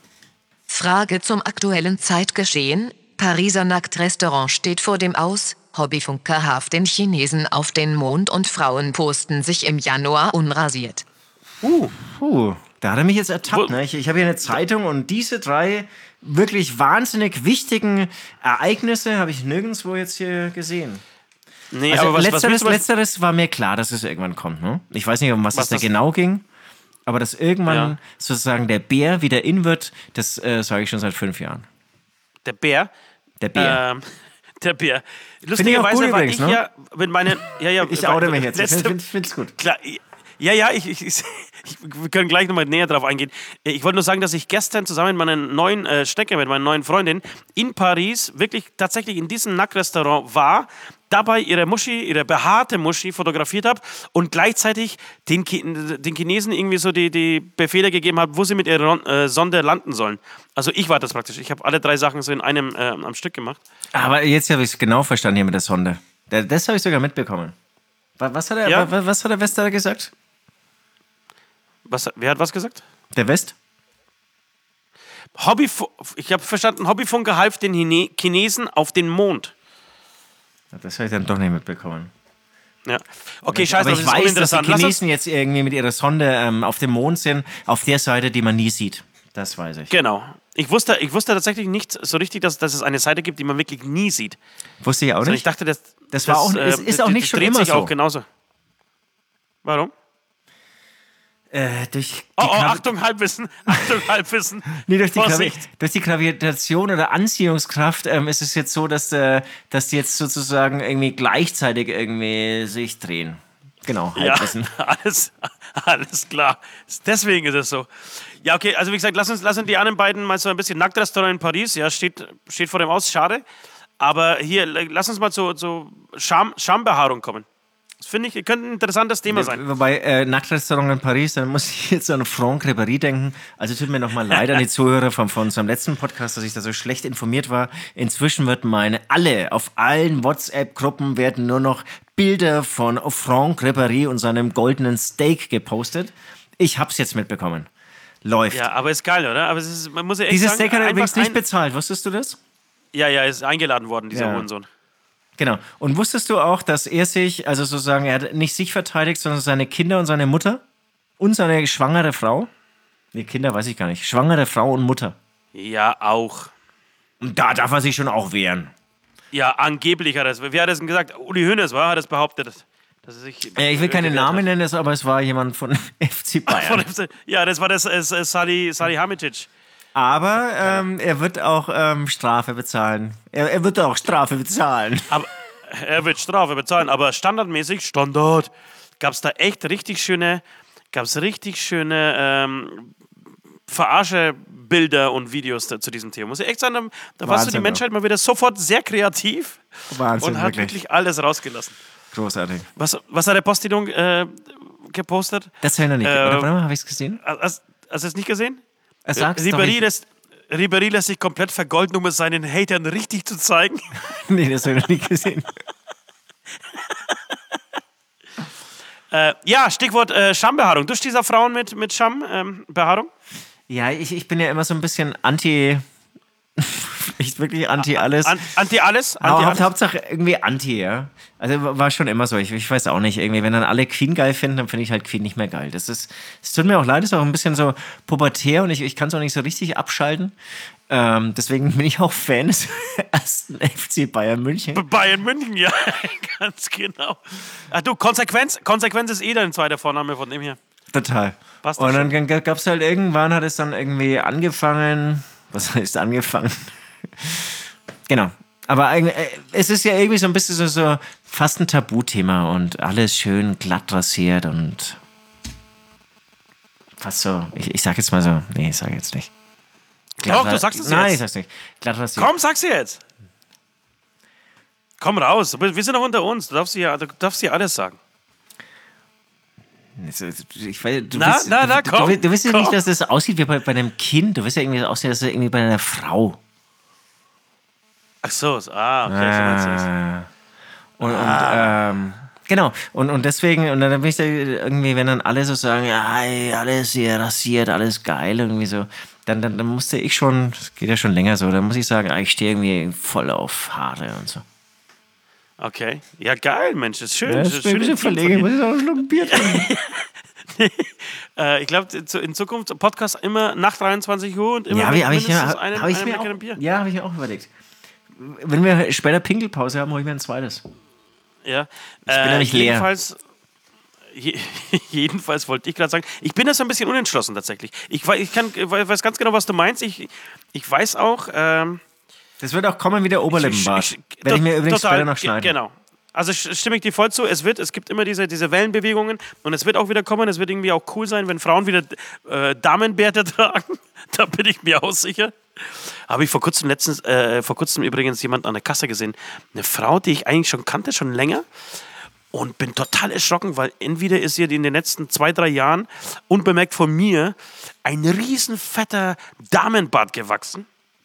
Frage zum aktuellen Zeitgeschehen. Pariser Nacktrestaurant steht vor dem Aus. Hobbyfunker haften Chinesen auf den Mond und Frauen posten sich im Januar unrasiert. Uh, uh da hat er mich jetzt ertappt. Ne? Ich, ich habe hier eine Zeitung und diese drei wirklich wahnsinnig wichtigen Ereignisse habe ich nirgendwo jetzt hier gesehen. Nee, also aber was, letzteres, was letzteres war mir klar, dass es irgendwann kommt. Ne? Ich weiß nicht, um was, was es da genau ging, aber dass irgendwann ja. sozusagen der Bär wieder in wird, das äh, sage ich schon seit fünf Jahren. Der Bär? Der Bär. Ähm. Der Bär. Lustigerweise war übrigens, ich ne? ja mit meinen. Ja, ja, ich oute mich jetzt. Letzte, ich finde es gut. Klar, ja, ja, ich, ich, ich, wir können gleich nochmal näher drauf eingehen. Ich wollte nur sagen, dass ich gestern zusammen mit meiner neuen äh, Stecke, mit meiner neuen Freundin in Paris wirklich tatsächlich in diesem Nackrestaurant war, dabei ihre Muschi, ihre behaarte Muschi fotografiert habe und gleichzeitig den, den Chinesen irgendwie so die, die Befehle gegeben habe, wo sie mit ihrer äh, Sonde landen sollen. Also ich war das praktisch. Ich habe alle drei Sachen so in einem äh, am Stück gemacht. Aber jetzt habe ich es genau verstanden hier mit der Sonde. Das habe ich sogar mitbekommen. Was hat der, ja? was hat der West da gesagt? Was, wer hat was gesagt? Der West? Hobby, ich habe verstanden, Hobbyfunker half den Chinesen auf den Mond. Das habe ich dann doch nicht mitbekommen. Ja. Okay, scheiße, aber ich das ist weiß, dass die Chinesen jetzt irgendwie mit ihrer Sonde ähm, auf dem Mond sind, auf der Seite, die man nie sieht. Das weiß ich. Genau. Ich wusste, ich wusste tatsächlich nicht so richtig, dass, dass es eine Seite gibt, die man wirklich nie sieht. Wusste ich auch also nicht. Ich dachte, das, das, war auch, das ist, ist auch nicht schon immer so. Auch genauso. Warum? Äh, durch oh, oh, Achtung, Halbwissen. Achtung, Halbwissen. Nee, durch die, Gravi- durch die Gravitation oder Anziehungskraft ähm, ist es jetzt so, dass, äh, dass die jetzt sozusagen irgendwie gleichzeitig irgendwie sich drehen. Genau, Halbwissen. Ja, alles, alles klar. Deswegen ist es so. Ja, okay, also wie gesagt, lass uns, lass uns die anderen beiden mal so ein bisschen Nacktrestaurant in Paris, ja, steht, steht vor dem Aus, schade. Aber hier, lass uns mal zu, zu Scham, Schambehaarung kommen. Das finde ich, könnte ein interessantes Thema sein. Wobei, äh, Nachtrestaurant in Paris, dann muss ich jetzt an Franck Ribéry denken. Also tut mir nochmal leid an die Zuhörer von, von unserem letzten Podcast, dass ich da so schlecht informiert war. Inzwischen wird meine, alle, auf allen WhatsApp-Gruppen werden nur noch Bilder von Franck Ribéry und seinem goldenen Steak gepostet. Ich hab's jetzt mitbekommen. Läuft. Ja, aber ist geil, oder? Aber es ist, man muss ja echt Dieses sagen, Steak hat er übrigens nicht ein- bezahlt, wusstest du das? Ja, ja, ist eingeladen worden, dieser Ja. Hurensohn. Genau. Und wusstest du auch, dass er sich, also sozusagen, er hat nicht sich verteidigt, sondern seine Kinder und seine Mutter und seine schwangere Frau? Nee, Kinder weiß ich gar nicht. Schwangere Frau und Mutter. Ja, auch. Und da darf er sich schon auch wehren. Ja, angeblich hat er es. Wer hat das denn gesagt? Uli Hoeneß, war, hat das behauptet. Dass er sich Äh, ich will keine gewehrt hat. Namen nennen, aber es war jemand von F C Bayern. Von- Ja, das war das äh, äh, Sali, Sali Hamidic. Aber ähm, er wird auch ähm, Strafe bezahlen. Er, er wird auch Strafe bezahlen. Aber er wird Strafe bezahlen, aber standardmäßig, Standard, gab es da echt richtig schöne, gab es richtig schöne ähm, Verarsche-Bilder und Videos da, zu diesem Thema. Muss ich echt sagen, da, da warst du die Wahnsinn, Menschheit mal wieder sofort sehr kreativ Wahnsinn, und hat wirklich. wirklich alles rausgelassen. Großartig. Was, was hat der Postillon äh, gepostet? Das habe ich noch nicht. Äh, Oder warte mal, habe ich es gesehen? Hast, hast du es nicht gesehen? Er sagt's doch Ribéry nicht. lässt, Ribéry lässt sich komplett vergolden, um es seinen Hatern richtig zu zeigen. Nee, das habe ich noch nicht gesehen. Äh, ja, Stichwort äh, Schambehaarung. Du stehst auf Frauen mit, mit Schambehaarung? Ja, ich, ich bin ja immer so ein bisschen anti... ich wirklich anti alles. An, anti alles? Anti Haupt, alles? Hauptsache irgendwie anti, ja. Also war schon immer so. Ich, ich weiß auch nicht, irgendwie, wenn dann alle Queen geil finden, dann finde ich halt Queen nicht mehr geil. Das ist, es tut mir auch leid, ist auch ein bisschen so pubertär und ich, ich kann es auch nicht so richtig abschalten. Ähm, deswegen bin ich auch Fan des ersten F C Bayern München. Bayern München, ja, ganz genau. Ach du, Konsequenz, Konsequenz ist eh dein zweiter Vorname von dem hier. Total. Passt doch Und dann gab es halt irgendwann, hat es dann irgendwie angefangen. Was heißt angefangen? Genau. Aber eigentlich, äh, es ist ja irgendwie so ein bisschen so, so fast ein Tabuthema und alles schön glatt rasiert und fast so, ich, ich sag jetzt mal so, nee, ich sag jetzt nicht. Doch, du sagst es Nein, jetzt. ich sag's nicht. Glatt rasiert. Komm, sag's jetzt. Komm raus, wir sind noch unter uns. Du darfst hier, du darfst hier alles sagen. Ich weiß, du Na, willst, na, na, du, komm, du, du willst ja komm. nicht, dass das aussieht wie bei, bei einem Kind. Du willst ja irgendwie aussehen, dass das irgendwie bei einer Frau. Ach so, ah, okay, so meinst du das. Ah. Und, und ähm, genau. Und, und deswegen, und dann bin ich da irgendwie, wenn dann alle so sagen, ja, ey, alles hier rasiert, alles geil, irgendwie so, dann, dann, dann musste ich schon, das geht ja schon länger so, dann muss ich sagen, ah, ich stehe irgendwie voll auf Haare und so. Okay, ja geil, Mensch, das ist schön. Ja, das das ist bin ein bisschen schön. verlegen, muss ich auch schon ein Bier trinken. äh, ich glaube, in Zukunft Podcast immer nach dreiundzwanzig Uhr und immer Ja, mit habe ich, mindestens ja, einem, hab ich einem mir leckeren auch, Bier. ja, habe ich mir auch überlegt. Wenn wir später Pinkelpause haben, hole ich mir ein zweites. Ja. Ich bin ja nicht leer. Jedenfalls, je, jedenfalls wollte ich gerade sagen, ich bin da so ein bisschen unentschlossen tatsächlich. Ich, wei- ich kann, weiß ganz genau, was du meinst. Ich, ich weiß auch... Ähm, Das wird auch kommen wie der Oberlippenbart. Ich- ich- Werde ich mir übrigens total, später noch ge- schneiden. Genau. Also sch- stimme ich dir voll zu. Es wird, es gibt immer diese, diese Wellenbewegungen und es wird auch wieder kommen. Es wird irgendwie auch cool sein, wenn Frauen wieder äh, Damenbärte tragen. Da bin ich mir auch sicher. Habe ich vor kurzem letztens, äh, vor kurzem übrigens jemand an der Kasse gesehen. Eine Frau, die ich eigentlich schon kannte, schon länger. Und bin total erschrocken, weil entweder ist ihr in den letzten zwei, drei Jahren unbemerkt von mir ein riesen fetter Damenbart gewachsen.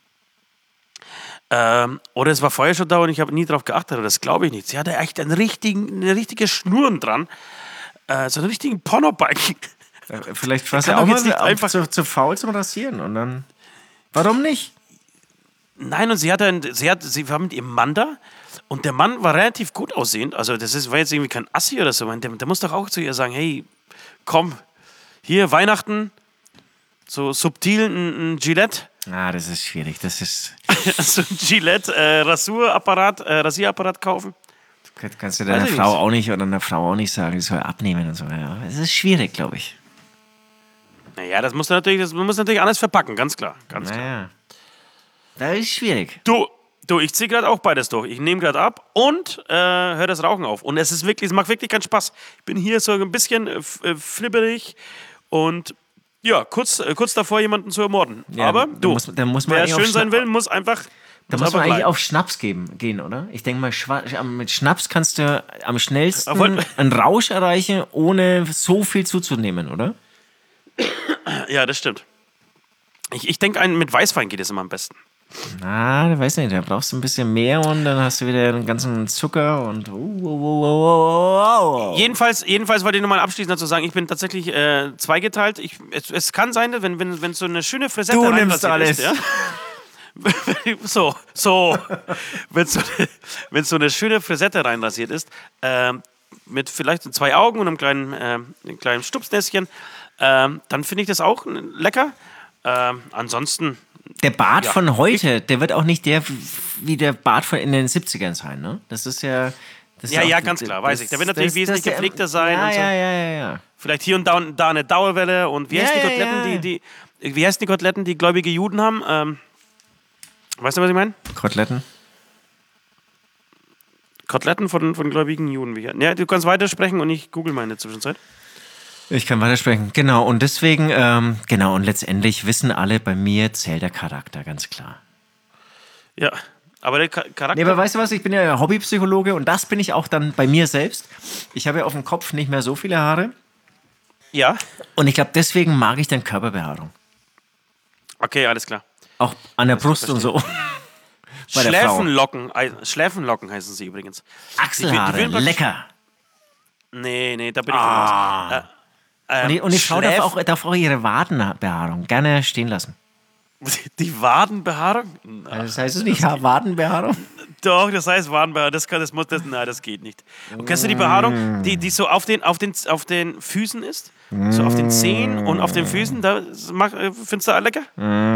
Ähm, oder es war vorher schon da und ich habe nie darauf geachtet, aber das glaube ich nicht. Sie hatte echt einen richtigen, eine richtige Schnurren dran. Äh, so einen richtigen Pornobalken. Äh, Vielleicht warst kann du auch doch mal jetzt nicht einfach einfach- zu, zu faul zum Rasieren und dann. Warum nicht? Nein, und sie hatte, einen, sie, hat, sie war mit ihrem Mann da und der Mann war relativ gut aussehend. Also das ist, war jetzt irgendwie kein Assi oder so. Der, der muss doch auch zu ihr sagen, hey, komm, hier Weihnachten, so subtil ein, ein Gillette. Ah, das ist schwierig. Das ist. So ein Gillette äh, Rassurapparat, äh, Rasierapparat kaufen. Kannst du deiner Weiß ich Frau nicht. auch nicht oder einer Frau auch nicht sagen, sie soll abnehmen und so. Ja, es ist schwierig, glaube ich. Naja, das musst du natürlich, das muss natürlich alles verpacken, ganz klar. Ganz klar. Naja. Das ist schwierig. Du, du, ich ziehe gerade auch beides durch. Ich nehme gerade ab und äh, höre das Rauchen auf. Und es ist wirklich, es macht wirklich keinen Spaß. Ich bin hier so ein bisschen äh, f- äh, flibberig und ja, kurz, äh, kurz davor, jemanden zu ermorden. Ja, Aber da du, muss- da muss man wer eigentlich schön auch sein schna- will, muss einfach Da muss man eigentlich auf Schnaps geben, gehen, oder? Ich denke mal, Schwa- mit Schnaps kannst du am schnellsten Obwohl- einen Rausch erreichen, ohne so viel zuzunehmen, oder? Ja, das stimmt. Ich, ich denke, mit Weißwein geht es immer am besten. Na, ich weiß nicht, da brauchst du ein bisschen mehr und dann hast du wieder den ganzen Zucker und. Uh, uh, uh, uh, uh. Jedenfalls, jedenfalls wollte ich nochmal abschließend dazu sagen, ich bin tatsächlich äh, zweigeteilt. Ich, es, es kann sein, wenn, wenn, wenn so eine schöne Frisette Du reinrasiert nimmst alles. Ist, ja? so, so. wenn, so eine, wenn so eine schöne Frisette reinrasiert ist, äh, mit vielleicht zwei Augen und einem kleinen, äh, einem kleinen Stupsnäschen, äh, dann finde ich das auch lecker. Äh, ansonsten. Der Bart Ja. von heute, der wird auch nicht der wie der Bart von in den siebzigern sein, ne? Das ist ja. Das ist Ja, auch- ja, ganz klar, weiß ich. Der wird natürlich das- wesentlich das- gepflegter sein Ja, und so. ja, ja, ja, ja. Vielleicht hier und da, da eine Dauerwelle und wie Ja, heißen die ja, Koteletten, ja. die, die, wie heißen die Koteletten, die gläubige Juden haben? Ähm, weißt du, was ich meine? Koteletten? Koteletten von, von gläubigen Juden. Wie, ja, du kannst weitersprechen und ich google mal in der Zwischenzeit. Ich kann weitersprechen. Genau, und deswegen, ähm, genau, und letztendlich wissen alle, bei mir zählt der Charakter, ganz klar. Ja, aber der Cha- Charakter. Nee, aber weißt du was, ich bin ja Hobbypsychologe und das bin ich auch dann bei mir selbst. Ich habe ja auf dem Kopf nicht mehr so viele Haare ja, und ich glaube, deswegen mag ich dann Körperbehaarung. okay, alles klar. Auch an der Brust und so. Bei der Frau. Schläfenlocken, äh, Schläfenlocken heißen sie übrigens. Achselhaare, Die- die- die werden lecker. Nee, nee, da bin ich Ah. raus. Äh, Und die, und die Frau darf Schläf- auch, darf auch ihre Wadenbehaarung gerne stehen lassen. Die Wadenbehaarung? Das heißt es nicht Wadenbehaarung? Doch, das heißt Wadenbehaarung. Das, kann, das, muss, das, nein, das geht nicht. Und kennst du die Behaarung, die, die so auf den, auf, den, auf den Füßen ist? So auf den Zehen und auf den Füßen? Da mag, äh, findest du auch lecker?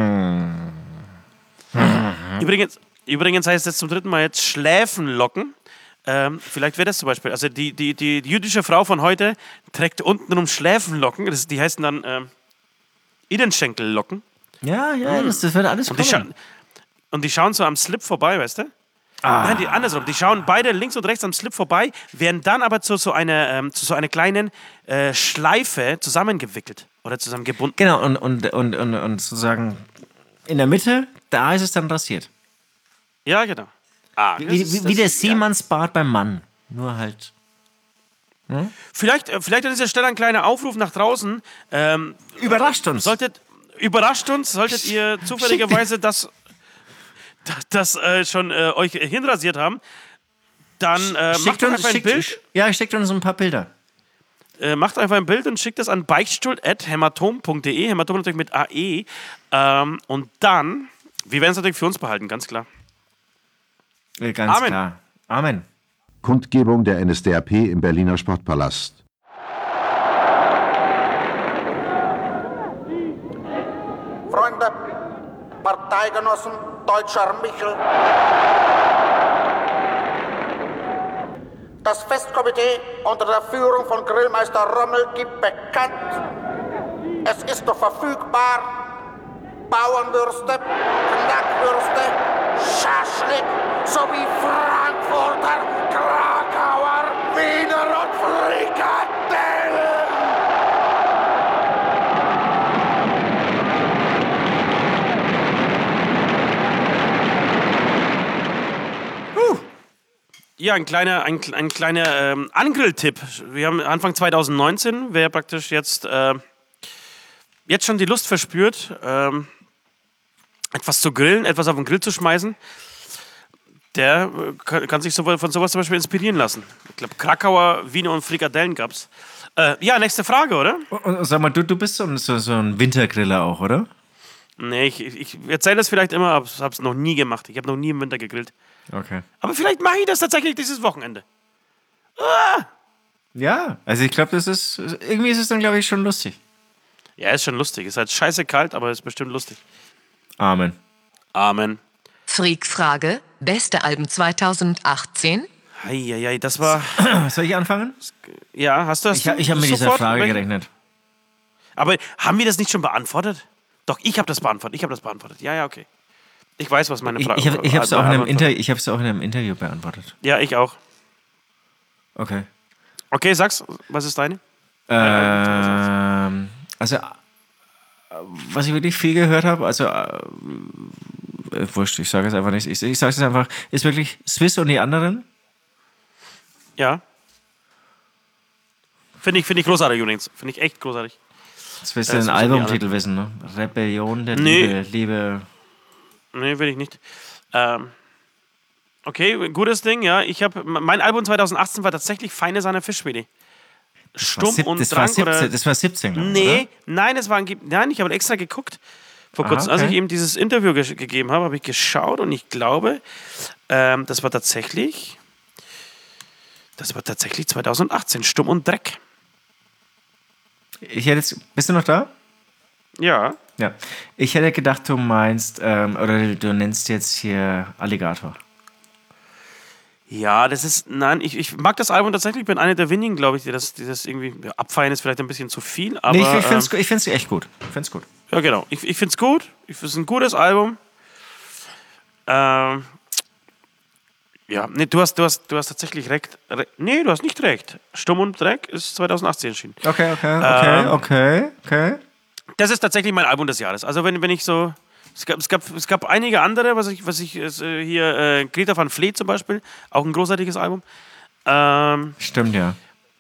Übrigens, übrigens heißt es zum dritten Mal jetzt Schläfenlocken. Ähm, vielleicht wäre das zum Beispiel. Also die, die, die jüdische Frau von heute trägt untenrum Schläfenlocken. Das, die heißen dann ähm, Innenschenkellocken. Ja, ja, das, das wird alles Und die, scha kommen. und die schauen so am Slip vorbei, weißt du? Nein, die andersrum. Die schauen beide links und rechts am Slip vorbei, werden dann aber zu so einer, ähm, zu so einer kleinen äh, Schleife zusammengewickelt oder zusammengebunden. Genau, und, und, und, und, und sozusagen in der Mitte, da ist es dann rasiert. Ja, genau. Ah, das Wie, ist- wie, das wie der ist- ja. Seemannsbart beim Mann. Nur halt. Vielleicht, äh, vielleicht an dieser Stelle ein kleiner Aufruf nach draußen. Ähm, Überrascht uns. solltet, überrascht uns, solltet ihr zufälligerweise das, das, das äh, schon äh, euch hinrasiert haben, dann äh, macht schickt doch uns, einfach ein schickt, Bild. Ja, schickt uns ein paar Bilder. Äh, macht einfach ein Bild und schickt es an beichtstuhl at hämatom punkt de. Hämatom natürlich mit A E. Ähm, und dann, wir werden es natürlich für uns behalten, ganz klar. Äh, Ganz Amen. klar. Amen. Kundgebung der N S D A P im Berliner Sportpalast. Freunde, Parteigenossen, deutscher Michel. Das Festkomitee unter der Führung von Grillmeister Rommel gibt bekannt, es ist noch verfügbar Bauernwürste, Knackwürste, Schaschlik sowie Frankfurter, Krakauer, Wiener und Frikadellen. Ja, ein kleiner, ein, ein kleiner ähm, Angrilltipp. Wir haben Anfang zwanzig neunzehn, wer praktisch jetzt, äh, jetzt schon die Lust verspürt, ähm, etwas zu grillen, etwas auf den Grill zu schmeißen, der äh, kann, kann sich so, von sowas zum Beispiel inspirieren lassen. Ich glaube, Krakauer, Wiener und Frikadellen gab's. Äh, ja, nächste Frage, oder? Und, sag mal, du, du bist so, ein- so, so ein Wintergriller auch, oder? Nee, ich, ich erzähle das vielleicht immer, aber ich habe es noch nie gemacht. Ich habe noch nie im Winter gegrillt. Okay. Aber vielleicht mache ich das tatsächlich dieses Wochenende. Ja, also ich glaube, das ist, irgendwie ist es dann, glaube ich, schon lustig. Ja, ist schon lustig. Ist halt scheiße kalt, aber ist bestimmt lustig. Amen. Amen. Freak-Frage, beste Alben zwanzig achtzehn? Eieiei, das war. Soll ich anfangen? Ja, hast du das? Ich, ich habe mit dieser sofort? Frage Welche? gerechnet. Aber haben wir das nicht schon beantwortet? Doch, ich habe das beantwortet. Ich habe das beantwortet. Ja, ja, okay. Ich weiß, was meine Ich, Frage ich habe es auch, in einem Antwort- Inter- ich hab's auch in einem Interview beantwortet. Ja, ich auch. Okay. Okay, sag's. Was ist deine? Ähm, also, äh, was ich wirklich viel gehört habe, also äh, äh, wurscht, ich sage es einfach nicht. Ich, ich sage es einfach, ist wirklich Swiss und die anderen? Ja. Finde ich, find ich großartig übrigens. Finde ich echt großartig. Jetzt willst du den Albumtitel wissen, ne? Rebellion der nee. Liebe, Liebe. Nee, will ich nicht. Ähm, okay, gutes Ding, ja. Ich habe mein Album zwanzig achtzehn war tatsächlich Feine Sahne Fischfilet. Stumm sieb, und das Drang war siebzehn, oder? Das war siebzehn, glaube ich, Nee, oder? nein, es war ein, nein, ich habe extra geguckt. Vor Ah, kurzem, okay. als ich eben dieses Interview ge- gegeben habe, habe ich geschaut und ich glaube, ähm, das war tatsächlich, das war tatsächlich zwanzig achtzehn, Stumm und Dreck. Ich hätte jetzt, bist du noch da? Ja. Ja. Ich hätte gedacht, du meinst, ähm, oder du nennst jetzt hier Alligator. Ja, das ist, nein, ich, ich mag das Album tatsächlich, ich bin einer der wenigen, glaube ich, die das, die das irgendwie, ja, abfeiern ist vielleicht ein bisschen zu viel, aber... Nee, ich, ich finde es ähm, ich find's echt gut. Ich find's gut. ja, genau, ich, ich finde es gut, ich finde es ein gutes Album. Ähm, ja, nee, du hast, du hast, du hast tatsächlich recht, re, nee, du hast nicht recht. Stumm und Dreck ist zwanzig achtzehn erschienen. Okay, okay, okay, Ähm, okay, okay. Das ist tatsächlich mein Album des Jahres. Also wenn, wenn ich so... Es gab, es, gab, es gab einige andere, was ich, was ich äh, hier... Äh, Greta van Fleet zum Beispiel, auch ein großartiges Album. Ähm, Stimmt, ja.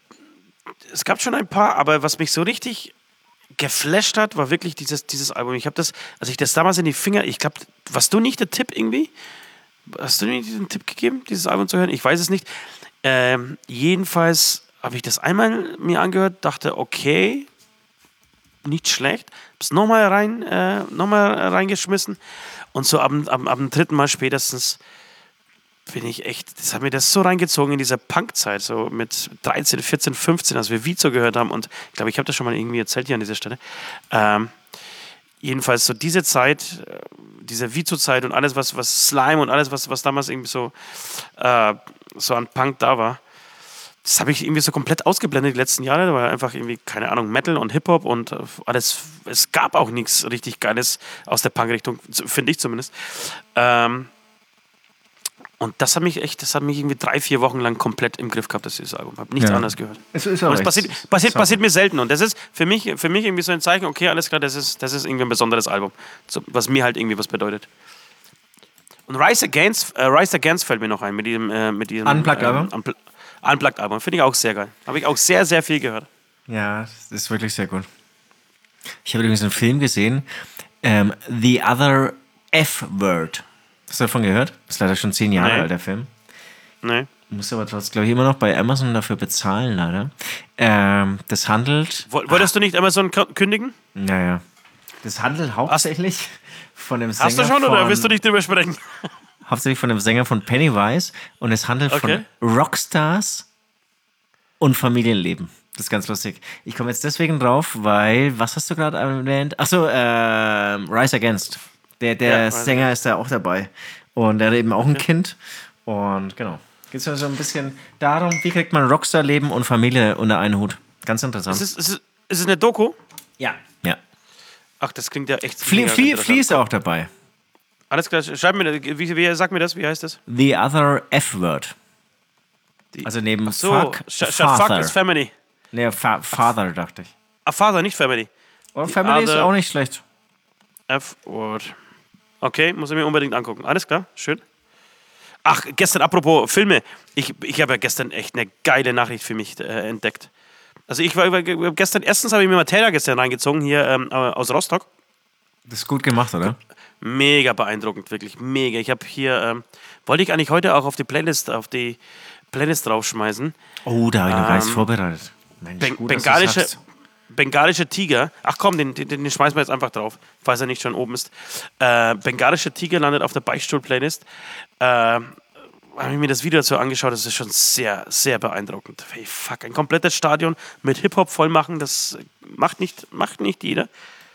es gab schon ein paar, aber was mich so richtig geflasht hat, war wirklich dieses, dieses Album. Ich habe das... Als ich das damals in die Finger... Ich glaube, warst du nicht der Tipp irgendwie? Hast du mir diesen Tipp gegeben, dieses Album zu hören? Ich weiß es nicht. Ähm, jedenfalls habe ich das einmal mir angehört, dachte, okay... nicht schlecht. Hab's nochmal rein, äh, noch mal reingeschmissen. Und so ab, ab, ab dem dritten Mal spätestens bin ich echt, das hat mir das so reingezogen in dieser Punk-Zeit, so mit dreizehn, vierzehn, fünfzehn, als wir Vizo gehört haben. Und ich glaube, ich habe das schon mal irgendwie erzählt hier an dieser Stelle. Ähm, jedenfalls so diese Zeit, äh, diese Vizo-Zeit und alles, was, was Slime und alles, was, was damals irgendwie so, äh, so an Punk da war, das habe ich irgendwie so komplett ausgeblendet die letzten Jahre. Da war einfach irgendwie, keine Ahnung, Metal und Hip-Hop und alles. Es gab auch nichts richtig Geiles aus der Punk-Richtung, finde ich zumindest. Ähm, und das hat mich echt, das hat mich irgendwie drei, vier Wochen lang komplett im Griff gehabt, das Album. Ich habe nichts Ja. anderes gehört. Es ist Und auch das echt passiert, passiert, sauber. passiert mir selten. Und das ist für mich, für mich irgendwie so ein Zeichen, okay, alles klar, das ist, das ist irgendwie ein besonderes Album. So, was mir halt irgendwie was bedeutet. Und Rise Against, äh, Rise Against fällt mir noch ein mit diesem, äh, mit diesem Unplugged-Album? Ähm, Unpl- Unplugged-Album. Finde ich auch sehr geil. Habe ich auch sehr, sehr viel gehört. Ja, das ist wirklich sehr gut. Ich habe übrigens einen Film gesehen, ähm, The Other F-Word. Hast du davon gehört? Das ist leider schon zehn Jahre Nee. alt, der Film. Nee. Muss aber trotzdem, glaube ich, immer noch bei Amazon dafür bezahlen, leider. Ähm, das handelt... Woll- Wolltest du nicht Amazon k- kündigen? Naja. Das handelt hauptsächlich von dem Sänger Hast du schon von, oder willst du nicht drüber sprechen? hauptsächlich von dem Sänger von Pennywise und es handelt Okay. von Rockstars und Familienleben. Das ist ganz lustig. Ich komme jetzt deswegen drauf, weil, was hast du gerade erwähnt? Achso, äh, Rise Against. Der, der Ja, Rise Sänger ist da auch dabei. Und er hat eben auch ein Kind. Und genau. Geht es also ein bisschen darum, wie kriegt man Rockstar-Leben und Familie unter einen Hut. Ganz interessant. Ist es, ist, es, ist es eine Doku? ja. Ja. Ach, das klingt ja echt... Flea, mega Flea, interessant. Flea ist auch dabei. Alles klar, schreib mir, das. wie, wie, sag mir das, wie heißt das? The Other F-Word. Die- Also neben Ach so, Fuck, statt statt Fuck Father. ist Family. Nee, fa Father, dachte ich. Ah, Father, nicht Family. Oder Family ist Other- auch nicht schlecht. F-Word. Okay, muss ich mir unbedingt angucken. Alles klar, schön. Ach, gestern, apropos Filme. Ich, ich habe ja gestern echt eine geile Nachricht für mich äh, entdeckt. Also ich war, war gestern, erstens habe ich mir Materia gestern reingezogen, hier ähm, aus Rostock. Das ist gut gemacht, oder? Mega beeindruckend, wirklich mega. Ich habe hier, ähm, wollte ich eigentlich heute auch auf die Playlist, auf die Playlist draufschmeißen. Oh, da habe ich noch gar nichts Ähm, vorbereitet. Mensch, Ben gut, dass du's bengalische, sagst. bengalische Tiger. Ach komm, den, den, den schmeißen wir jetzt einfach drauf, falls er nicht schon oben ist. Äh, bengalische Tiger landet auf der Beichtstuhl-Playlist. Äh, habe ich mir das Video dazu angeschaut, das ist schon sehr, sehr beeindruckend. Hey, fuck, ein komplettes Stadion mit Hip-Hop voll machen, das macht nicht, macht nicht jeder.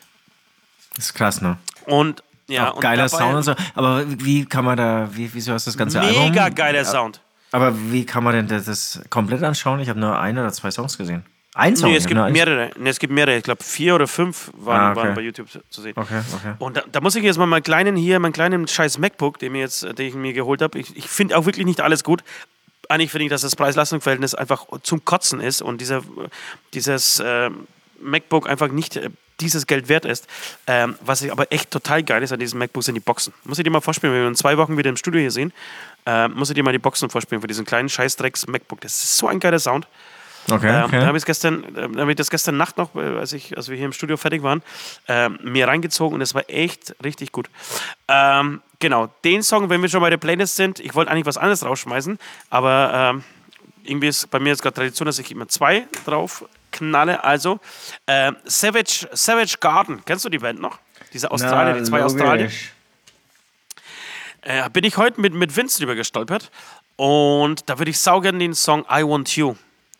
Das ist krass, ne? Und ja, auch und geiler dabei- Sound und so. Aber wie kann man da, wie, wieso hast du das ganze Album? Mega geiler Sound. Aber wie kann man denn das, das komplett anschauen? Ich habe nur ein oder zwei Songs gesehen. Ein Song? Nee, ich es hab gibt nur eins. mehrere. Nee, es gibt mehrere. Ich glaube, vier oder fünf waren, Ah, okay. waren bei YouTube zu, zu sehen. Okay, okay. Und da, da muss ich jetzt mal meinen kleinen hier, meinen kleinen scheiß MacBook, den, mir jetzt, den ich mir geholt habe, ich, ich finde auch wirklich nicht alles gut. Eigentlich finde ich, dass das Preis-Leistungs-Verhältnis einfach zum Kotzen ist und dieser, dieses äh, MacBook einfach nicht äh, dieses Geld wert ist. Ähm, was ich aber echt total geil ist an diesem MacBook sind die Boxen. Muss ich dir mal vorspielen, wenn wir in zwei Wochen wieder im Studio hier sehen, äh, muss ich dir mal die Boxen vorspielen für diesen kleinen Scheißdrecks MacBook. Das ist so ein geiler Sound. Okay, ähm, okay. Da habe ich gestern, äh, hab ich das gestern Nacht noch, äh, als, ich, als wir hier im Studio fertig waren, äh, mir reingezogen und es war echt richtig gut. Ähm, genau, den Song, wenn wir schon bei der Playlist sind, ich wollte eigentlich was anderes rausschmeißen, aber ähm, irgendwie ist bei mir jetzt gerade Tradition, dass ich immer zwei drauf knalle. Also, äh, Savage, Savage Garden, kennst du die Band noch? Diese Australier, Na, die zwei logisch. Australier. Äh, bin ich heute mit, mit Vince drüber gestolpert und da würde ich saugern den Song I Want You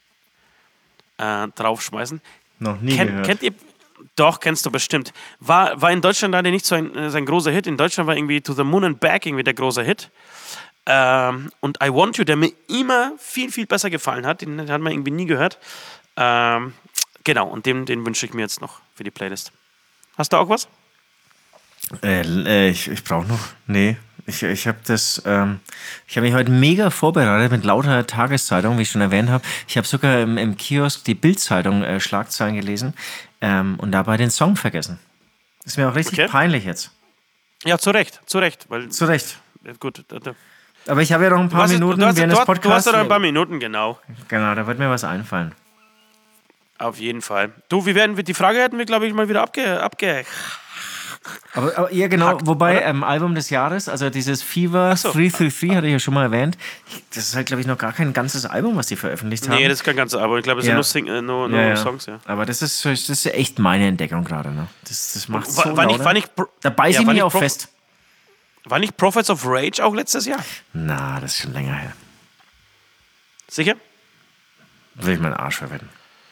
äh, draufschmeißen. Noch nie Ken, gehört. kennt ihr? Doch, kennst du bestimmt. War, war in Deutschland leider nicht so ein, äh, so ein großer Hit. In Deutschland war irgendwie To the Moon and Back irgendwie der große Hit. Ähm, und I Want You, der mir immer viel, viel besser gefallen hat, den hat man irgendwie nie gehört. Ähm, genau, und den, den wünsche ich mir jetzt noch für die Playlist. Hast du auch was? Äh, äh, ich ich brauche noch. Nee. Ich, ich habe das, ähm, ich habe mich heute mega vorbereitet mit lauter Tageszeitungen, wie ich schon erwähnt habe. Ich habe sogar im, im Kiosk die Bild-Zeitung äh, Schlagzeilen gelesen ähm, und dabei den Song vergessen. Ist mir auch richtig Okay. peinlich jetzt. Ja, zu Recht, zu Recht. Weil, Zu Recht. äh, gut, da, da, Aber ich habe ja noch ein du paar hast, Minuten du hast, während du des hast, du hast Podcasts. ja noch ein paar Minuten, genau. Genau, da wird mir was einfallen. Auf jeden Fall. Du, wie werden wir, die Frage hätten wir, glaube ich, mal wieder abge... abge Aber, aber ja, genau, Hackt, wobei oder? ähm, Album des Jahres, also dieses Fever so. drei drei drei, hatte ich ja schon mal erwähnt. Das ist halt, glaube ich, noch gar kein ganzes Album, was die veröffentlicht haben. Nee, das ist kein ganzes Album. Ich glaube, es Ja. sind nur, Sing äh, nur, nur ja, ja. Songs, ja. Aber das ist, das ist echt meine Entdeckung gerade. Ne? Das, das macht so War, war, nicht, lauter. war, nicht, Pro- Da beiß ja, ich war mich nicht auch Pro- fest. War nicht Prophets of Rage auch letztes Jahr? Na, das ist schon länger her. Sicher? Will ich meinen Arsch verwenden.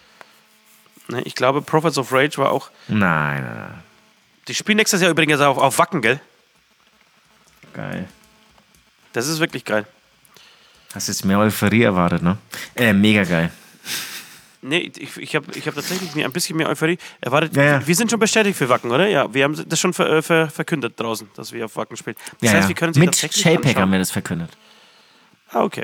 Nee, ich glaube, Prophets of Rage war auch... Nein, nein, nein. Die spielen nächstes Jahr übrigens auf, auf Wacken, gell? Geil. Das ist wirklich geil. Hast jetzt mehr Euphorie erwartet, ne? Äh, mega geil. Nee, ich, ich habe ich hab tatsächlich mehr, ein bisschen mehr Euphorie erwartet. Ja, ja. Wir sind schon bestätigt für Wacken, oder? Ja, wir haben das schon ver, äh, ver, verkündet draußen, dass wir auf Wacken spielen. Das Ja, heißt, ja. wir können sie Mit tatsächlich JPEG anschauen. haben wir das verkündet. Ah, okay.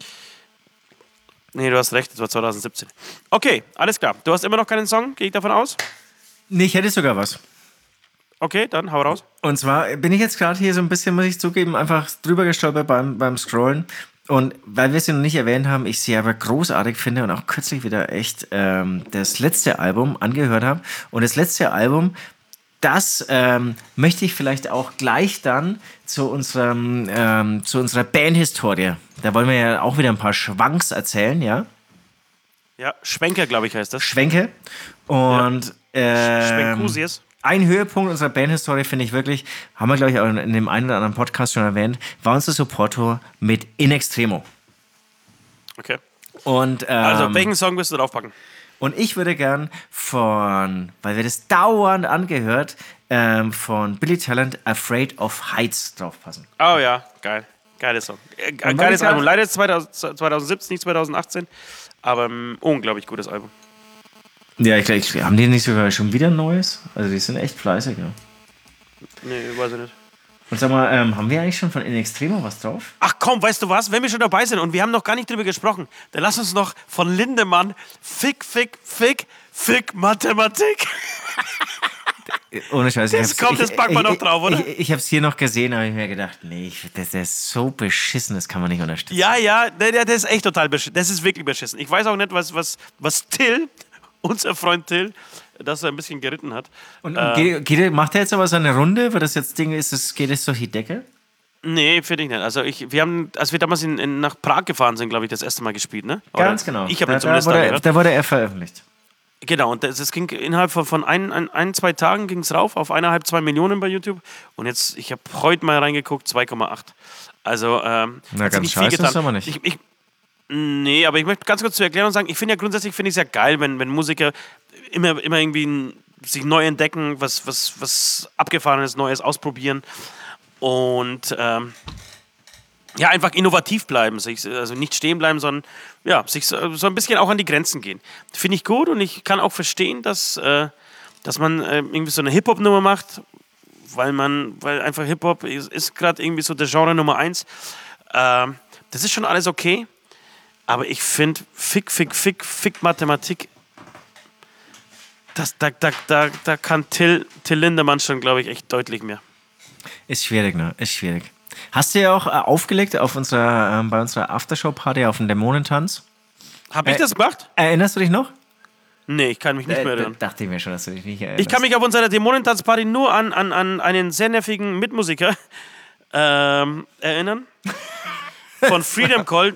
Nee, du hast recht, das war zwanzig siebzehn. Okay, alles klar. Du hast immer noch keinen Song, gehe ich davon aus? Nee, ich hätte sogar was. Okay, dann hau raus. Und zwar bin ich jetzt gerade hier so ein bisschen, muss ich zugeben, einfach drüber gestolpert beim, beim Scrollen. Und weil wir es ja noch nicht erwähnt haben, ich sie aber großartig finde und auch kürzlich wieder echt ähm, das letzte Album angehört habe. Und das letzte Album, das ähm, möchte ich vielleicht auch gleich dann zu, unserem, ähm, zu unserer Bandhistorie. Da wollen wir ja auch wieder ein paar Schwanks erzählen, ja? Ja, Schwenker, glaube ich, heißt das. Schwenke. Und ähm, Schwenkusius. ein Höhepunkt unserer Bandhistorie finde ich wirklich, haben wir glaube ich auch in dem einen oder anderen Podcast schon erwähnt, war unser Support-Tour mit In Extremo. Okay. Und, ähm, Also, welchen Song wirst du draufpacken? und ich würde gern von, weil wir das dauernd angehört, ähm, von Billy Talent Afraid of Heights draufpassen. Oh ja, geil. Geiles Song. Äh, wann geiles ist Album. er? Leider zwanzig siebzehn, nicht zwanzig achtzehn. Aber ein unglaublich gutes Album. Ja, ich glaube, haben die nicht sogar schon wieder ein neues? Also die sind echt fleißig, ja. Nee, weiß ich nicht. Und sag mal, ähm, haben wir eigentlich schon von In Extremo was drauf? Ach komm, weißt du was? Wenn wir schon dabei sind und wir haben noch gar nicht drüber gesprochen, dann lass uns noch von Lindemann Fick, Fick, Fick, Fick Mathematik. Ohne Scheiß. Das ich kommt, das packen wir ich, noch drauf, oder? Ich, ich, ich habe es hier noch gesehen, aber ich mir gedacht, nee, ich, das, das ist so beschissen, das kann man nicht unterstützen. Ja, ja, der, der, der ist echt total beschissen. Das ist wirklich beschissen. Ich weiß auch nicht, was, was, was Till, unser Freund Till, dass er ein bisschen geritten hat. Und, Äh, und geht, geht, macht er jetzt aber so eine Runde, weil das jetzt Ding ist, es geht es durch die Decke? Nee, finde ich nicht. Also ich, wir haben, als wir damals in, in, nach Prag gefahren sind, glaube ich, das erste Mal gespielt, ne? Oder Ganz genau. Ich habe da, ihn zumindest da, da wurde, gehört. da wurde er veröffentlicht. Genau, und das, das ging innerhalb von, von ein, ein, ein, zwei Tagen ging es rauf auf eineinhalb, zwei Millionen bei YouTube. Und jetzt, ich habe heute mal reingeguckt, zwei Komma acht. Also, ähm, Na, hat sich ganz nicht viel scheiße getan. ist aber nicht. Ich, ich, nee, aber ich möchte ganz kurz zu erklären und sagen, ich finde ja grundsätzlich finde ich es ja geil, wenn, wenn Musiker immer, immer irgendwie ein, sich neu entdecken, was, was, was Abgefahrenes, Neues ausprobieren und ähm, ja, einfach innovativ bleiben, sich, also nicht stehen bleiben, sondern ja, sich so, so ein bisschen auch an die Grenzen gehen. Finde ich gut und ich kann auch verstehen, dass, äh, dass man äh, irgendwie so eine Hip-Hop-Nummer macht, weil man, weil einfach Hip-Hop ist, ist gerade irgendwie so der Genre Nummer eins. Ähm, das ist schon alles okay, aber ich finde Fick, Fick, Fick, Fick Mathematik Das, da, da, da, da kann Till, Till Lindemann schon, glaube ich, echt deutlich mehr. Ist schwierig, ne? Ist schwierig. Hast du ja auch äh, aufgelegt auf unserer, äh, bei unserer Aftershow-Party auf dem Dämonentanz? Habe ich Äh, das gemacht? Erinnerst du dich noch? Nee, ich kann mich nicht Äh, mehr erinnern. dachte ich mir schon, dass du dich nicht erinnerst. Ich kann mich auf unserer Dämonentanzparty nur an, an, an einen sehr nervigen Mitmusiker ähm, erinnern. Von Freedom Call.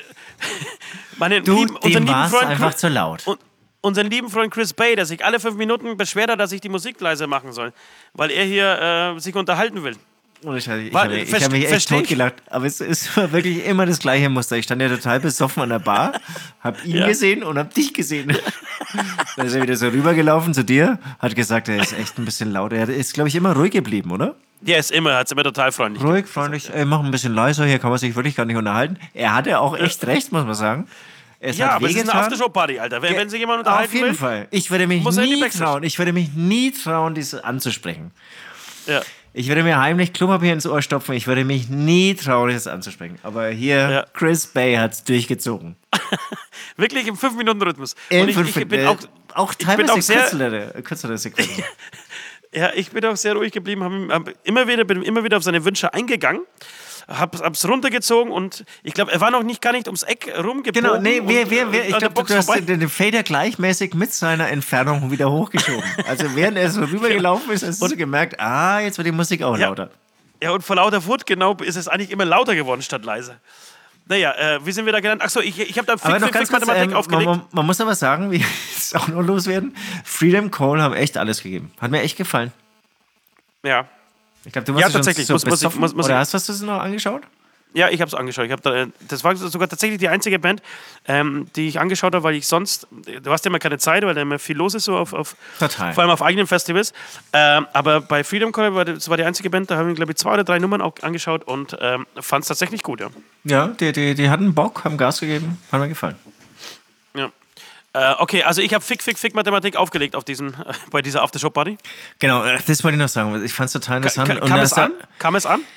Meine Du, lieben, unseren dem lieben war's Freund einfach Chris- zu laut. Und unseren lieben Freund Chris Bay, der sich alle fünf Minuten beschwert hat, dass ich die Musik leise machen soll, weil er hier äh, sich unterhalten will. Und ich, ich, War- habe ich verste- hab mich echt versteh ich. totgelacht. Aber es ist wirklich immer das gleiche Muster. Ich stand ja total besoffen an der Bar, hab ihn Ja. gesehen und hab dich gesehen. Dann ist er wieder so rübergelaufen zu dir, hat gesagt, er ist echt ein bisschen laut. Er ist, glaube ich, immer ruhig geblieben, oder? Der ist immer, hat immer total freundlich. Ruhig, freundlich, ey, mach ein bisschen leiser, hier kann man sich wirklich gar nicht unterhalten. Er hatte auch echt recht, muss man sagen. Es Ja, hat aber es ist eine wehgetan. Aftershow-Party, Alter. Wenn, Ja, wenn sich jemand unterhalten Auf jeden will, Fall. Ich würde mich muss er in die nie Backstage. trauen, ich würde mich nie trauen, dies anzusprechen. ja. Ich würde mir heimlich Klopapier ins Ohr stopfen. Ich würde mich nie trauen, das anzusprechen. Aber hier, Ja. Chris Bay hat es durchgezogen. Wirklich im fünf Minuten Rhythmus. In Und ich, fünf- ich bin äh, auch, auch ich bin teilweise auch sehr, kürzere, kürzere Sequenzen. ja, ich bin auch sehr ruhig geblieben, hab, ihm- hab immer wieder, bin immer wieder auf seine Wünsche eingegangen, hab, hab's runtergezogen und ich glaube, er war noch nicht gar nicht ums Eck rumgebogen. Genau, nee, wer, und, wer, wer, äh, ich an der glaube, Box du hast vorbei. den, den Fader gleichmäßig mit seiner Entfernung wieder hochgeschoben. Also während er so rübergelaufen ist, hast du so gemerkt, ah, jetzt wird die Musik auch Ja. lauter. Ja, und vor lauter Wut, genau, ist es eigentlich immer lauter geworden statt leise. Naja, äh, wie sind wir da genannt? Achso, ich, ich habe da Aber Fick, noch Fick, ganz Fick kurz, Mathematik ähm, man, aufgelegt. man, man muss aber sagen, wir es auch noch loswerden, Freedom Call haben echt alles gegeben. Hat mir echt gefallen. Ja. Ich glaube, du Ja, warst schon tatsächlich. so Muss- muss ich- besoffen. muss- muss Oder ich- hast, hast du es noch angeschaut? Ja, ich habe es angeschaut. Ich hab da, äh, das war sogar tatsächlich die einzige Band, ähm, die ich angeschaut habe, weil ich sonst, du hast ja immer keine Zeit, weil da immer viel los ist, so auf, auf Total. vor allem auf eigenen Festivals. Ähm, aber bei Freedom Call war das war die einzige Band, da haben wir, glaube ich, zwei oder drei Nummern auch angeschaut und ähm, fand es tatsächlich gut, ja. Ja, die, die, die hatten Bock, haben Gas gegeben, hat mir gefallen. ja. Äh, okay, also ich habe Fick, Fick, Fick Mathematik aufgelegt auf diesen, äh, bei dieser Aftershow-Party. Genau, äh, das wollte ich noch sagen. Ich fand es total Ka interessant. ka Und kam das es an? Kam es an?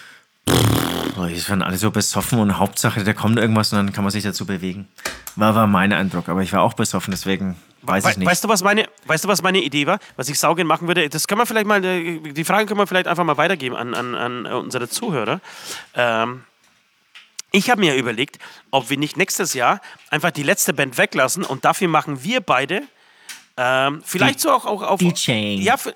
Oh, die waren alle so besoffen und Hauptsache, da kommt irgendwas und dann kann man sich dazu bewegen. War, war mein Eindruck, aber ich war auch besoffen, deswegen weiß We ich nicht. Weißt du, was meine, weißt du, was meine Idee war? Was ich saugen machen würde? Das kann man vielleicht mal, äh, die Frage können wir vielleicht einfach mal weitergeben an, an, an unsere Zuhörer. Ähm, ich habe mir überlegt, ob wir nicht nächstes Jahr einfach die letzte Band weglassen und dafür machen wir beide ähm, vielleicht so auch, auch auf... DJing. Ja, für,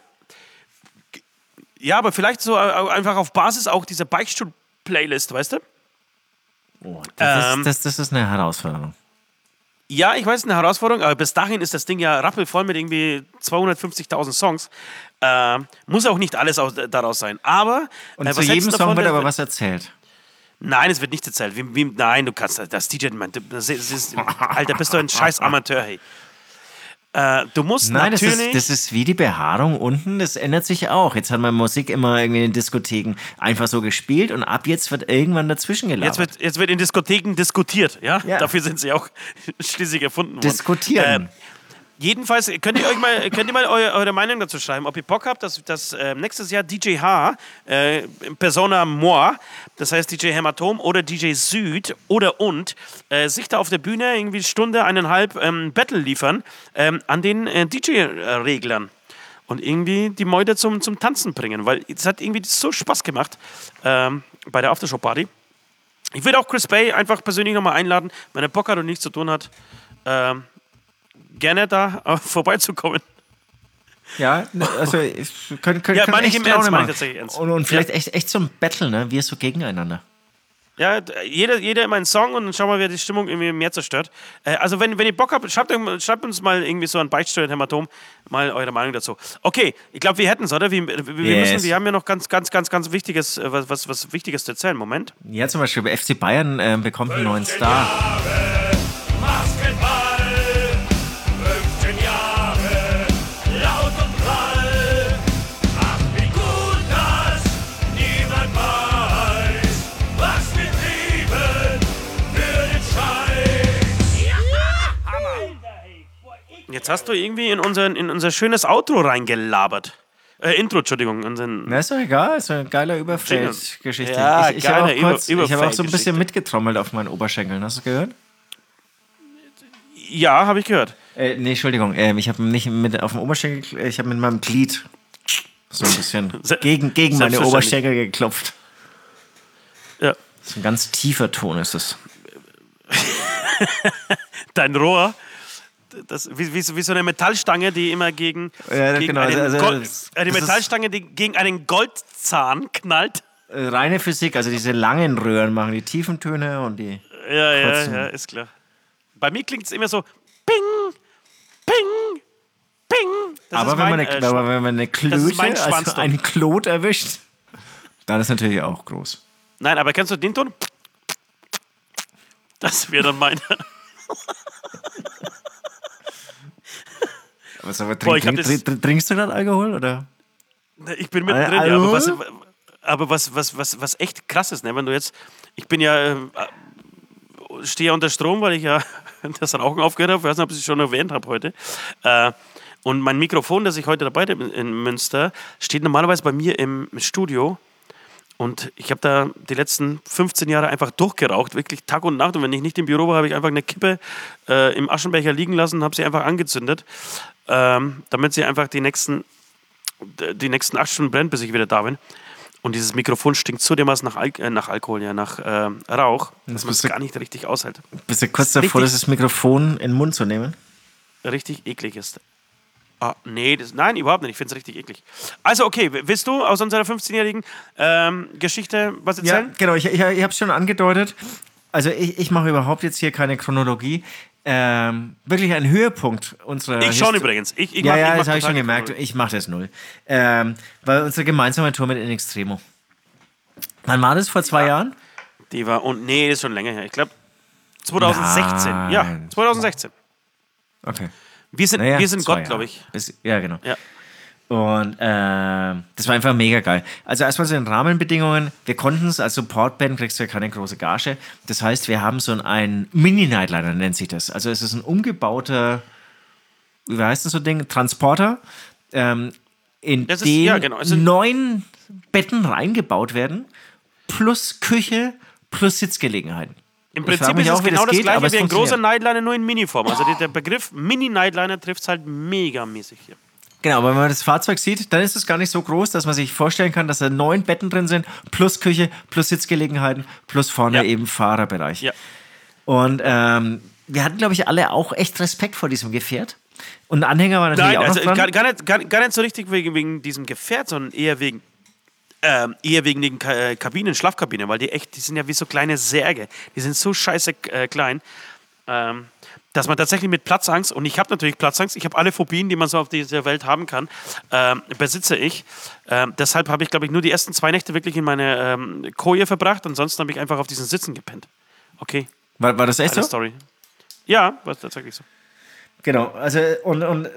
ja, aber vielleicht so äh, einfach auf Basis auch dieser Beichtstuhl-Playlist, weißt du? Oh, das, Ähm, ist, das, das ist eine Herausforderung. Ja, ich weiß, eine Herausforderung, aber bis dahin ist das Ding ja rappelvoll mit irgendwie zweihundertfünfzigtausend Songs. Ähm, muss auch nicht alles aus, daraus sein. Aber. Und äh, zu was jedem hältst du Song davon, wird dass- aber was erzählt. Nein, es wird nichts erzählt. Wie, wie, nein, du kannst das D J. Man, das ist, das ist, Alter, bist du ein scheiß Amateur, hey. Äh, du musst Nein, das natürlich. ist, das ist wie die Behaarung unten, das ändert sich auch. Jetzt hat man Musik immer irgendwie in den Diskotheken einfach so gespielt und ab jetzt wird irgendwann dazwischen gelabert. Jetzt wird, jetzt wird in Diskotheken diskutiert, ja? Ja. Dafür sind sie auch schließlich erfunden worden. Diskutieren. Äh, jedenfalls könnt ihr euch mal, könnt ihr mal eure, eure Meinung dazu schreiben, ob ihr Bock habt, dass, dass äh, nächstes Jahr D J H, äh, Persona Moi, das heißt D J Hämatom oder D J Süd oder und, äh, sich da auf der Bühne irgendwie Stunde, eineinhalb ähm, Battle liefern ähm, an den äh, D J-Reglern. Und irgendwie die Meute zum, zum Tanzen bringen, weil es hat irgendwie so Spaß gemacht ähm, bei der Aftershow-Party. Ich würde auch Chris Bay einfach persönlich nochmal einladen, wenn er Bock hat und nichts zu tun hat, ähm, gerne da äh, vorbeizukommen. Ja, also ich- können, können, Ja, können meine ich echt im Ernst, Laune meine ich machen. tatsächlich ernst. Und, und vielleicht Ja. echt, echt so ein Battle, ne? Wir so gegeneinander. Ja, d- jeder, jeder immer einen Song und dann schauen wir, wer die Stimmung irgendwie mehr zerstört. Äh, also wenn, wenn ihr Bock habt, schreibt, euch- schreibt uns mal irgendwie so ein Beichtstuhl Hämatom mal eure Meinung dazu. Okay, ich glaube, wir hätten es, oder? Wir, wir, wir, Yes. müssen, wir haben ja noch ganz, ganz, ganz, ganz Wichtiges, äh, was, was, was Wichtiges zu erzählen. Moment. Ja, zum Beispiel bei F C Bayern äh, bekommt einen neuen Star. Basketball, fünfzehn Jahre, laut und prall. Ach, wie gut, dass niemand weiß, was wir trieben für den Scheiß. Ja, Hammer! Jetzt hast du irgendwie in, unseren, in unser schönes Outro reingelabert. Äh, Intro, Entschuldigung. Unseren, Na, ist doch egal, ist eine geile Überfeldgeschichte. Ja, ich ich habe geile auch, kurz- Über- ich habe auch so ein bisschen Überfeldgeschichte. mitgetrommelt auf meinen Oberschenkeln. Hast du es gehört? ja, habe ich gehört. Äh, nee, Entschuldigung, ähm, ich habe nicht mit auf dem Oberschenkel, ich habe mit meinem Glied so ein bisschen gegen, gegen meine Oberschenkel geklopft. Ja. Das ist ein ganz tiefer Ton, ist es. Dein Rohr, das, wie, wie, wie so eine Metallstange, die immer gegen, ja, gegen genau, einen also, Gold, das, eine das Metallstange, die gegen einen Goldzahn knallt. Äh, reine Physik, also diese langen Röhren machen die tiefen Töne und die Ja, ja, kurzen. ja, ist klar. Bei mir klingt es immer so Ping, Ping, Ping. Das aber, ist wenn mein, man eine, äh, aber wenn man eine Klöte, mein also einen Klot erwischt, dann ist natürlich auch groß. Nein, aber kennst du den Ton? Das wäre dann meine. Was, aber Boah, trink, ich hab trink, trink, trinkst du gerade Alkohol, oder? Ich bin mittendrin, ja, aber was, aber was, was, was, was echt krass ist, ne? Wenn du jetzt, ich bin ja, äh, stehe ja unter Strom, weil ich ja das Rauchen aufgehört habe, ich weiß nicht, ob ich es schon erwähnt habe heute. Äh, und mein Mikrofon, das ich heute dabei habe in Münster, steht normalerweise bei mir im Studio. Und ich habe da die letzten fünfzehn Jahre einfach durchgeraucht, wirklich Tag und Nacht. Und wenn ich nicht im Büro war, habe ich einfach eine Kippe äh, im Aschenbecher liegen lassen und habe sie einfach angezündet, ähm, damit sie einfach die nächsten, die nächsten acht Stunden brennt, bis ich wieder da bin. Und dieses Mikrofon stinkt so dermaßen nach, Al äh, nach Alkohol, ja, nach äh, Rauch, dass man es gar nicht richtig aushält. Bist du kurz davor, das Mikrofon in den Mund zu nehmen? Richtig eklig ist. Ah, nee, das, nein, überhaupt nicht. Ich finde es richtig eklig. Also, okay, willst du aus unserer fünfzehnjährigen ähm, Geschichte was erzählen? Ja, genau, ich, ich, ich habe es schon angedeutet. Also, ich, ich mache überhaupt jetzt hier keine Chronologie. Ähm, wirklich ein Höhepunkt unserer. Ich schon Histo- übrigens. Ich, ich ja, mach, ja, ich mach das habe ich schon total gemerkt. Chronologie. Ich mache das null. Ähm, weil unsere gemeinsame Tour mit In Extremo. Wann war das? Vor zwei ja. Jahren? Die war, und nee, das ist schon länger her. Ich glaube zwanzig sechzehn. Nein. Ja, zwanzig sechzehn. Okay. Wir sind, Naja, wir sind zwei Gott, glaube ich. Bis, ja, genau. Ja. Und äh, das war einfach mega geil. Also erstmal so in Rahmenbedingungen, wir konnten es, als Supportband kriegst du ja keine große Gage. Das heißt, wir haben so einen Mini-Nightliner, nennt sich das. Also es ist ein umgebauter, wie heißt das so ein Ding, Transporter, ähm, in Das ist- den ja, genau. Es sind- neun Betten reingebaut werden, plus Küche, plus Sitzgelegenheiten. Im Ich frag Prinzip mich ist es auch, wie genau das das, geht, gleiche aber es wie ein großer funktioniert. Nightliner, nur in Mini-Form. Also der, der Begriff Mini-Nightliner trifft es halt megamäßig hier. Genau, aber wenn man das Fahrzeug sieht, dann ist es gar nicht so groß, dass man sich vorstellen kann, dass da neun Betten drin sind, plus Küche, plus Sitzgelegenheiten, plus vorne Ja. eben Fahrerbereich. Ja. Und ähm, wir hatten, glaube ich, alle auch echt Respekt vor diesem Gefährt. Und ein Anhänger war natürlich Nein, auch also noch dran. gar, gar, nicht, gar, gar nicht so richtig wegen, wegen diesem Gefährt, sondern eher wegen ähm, eher wegen den Ka äh, Kabinen, Schlafkabinen, weil die echt, die sind ja wie so kleine Särge. Die sind so scheiße äh, klein, ähm, dass man tatsächlich mit Platzangst, und ich habe natürlich Platzangst, ich habe alle Phobien, die man so auf dieser Welt haben kann, ähm, besitze ich. Ähm, deshalb habe ich, glaube ich, nur die ersten zwei Nächte wirklich in meine ähm, Koje verbracht, ansonsten habe ich einfach auf diesen Sitzen gepennt. Okay, War, war das echt eine so? Story. Ja, war tatsächlich so. Genau, also und, und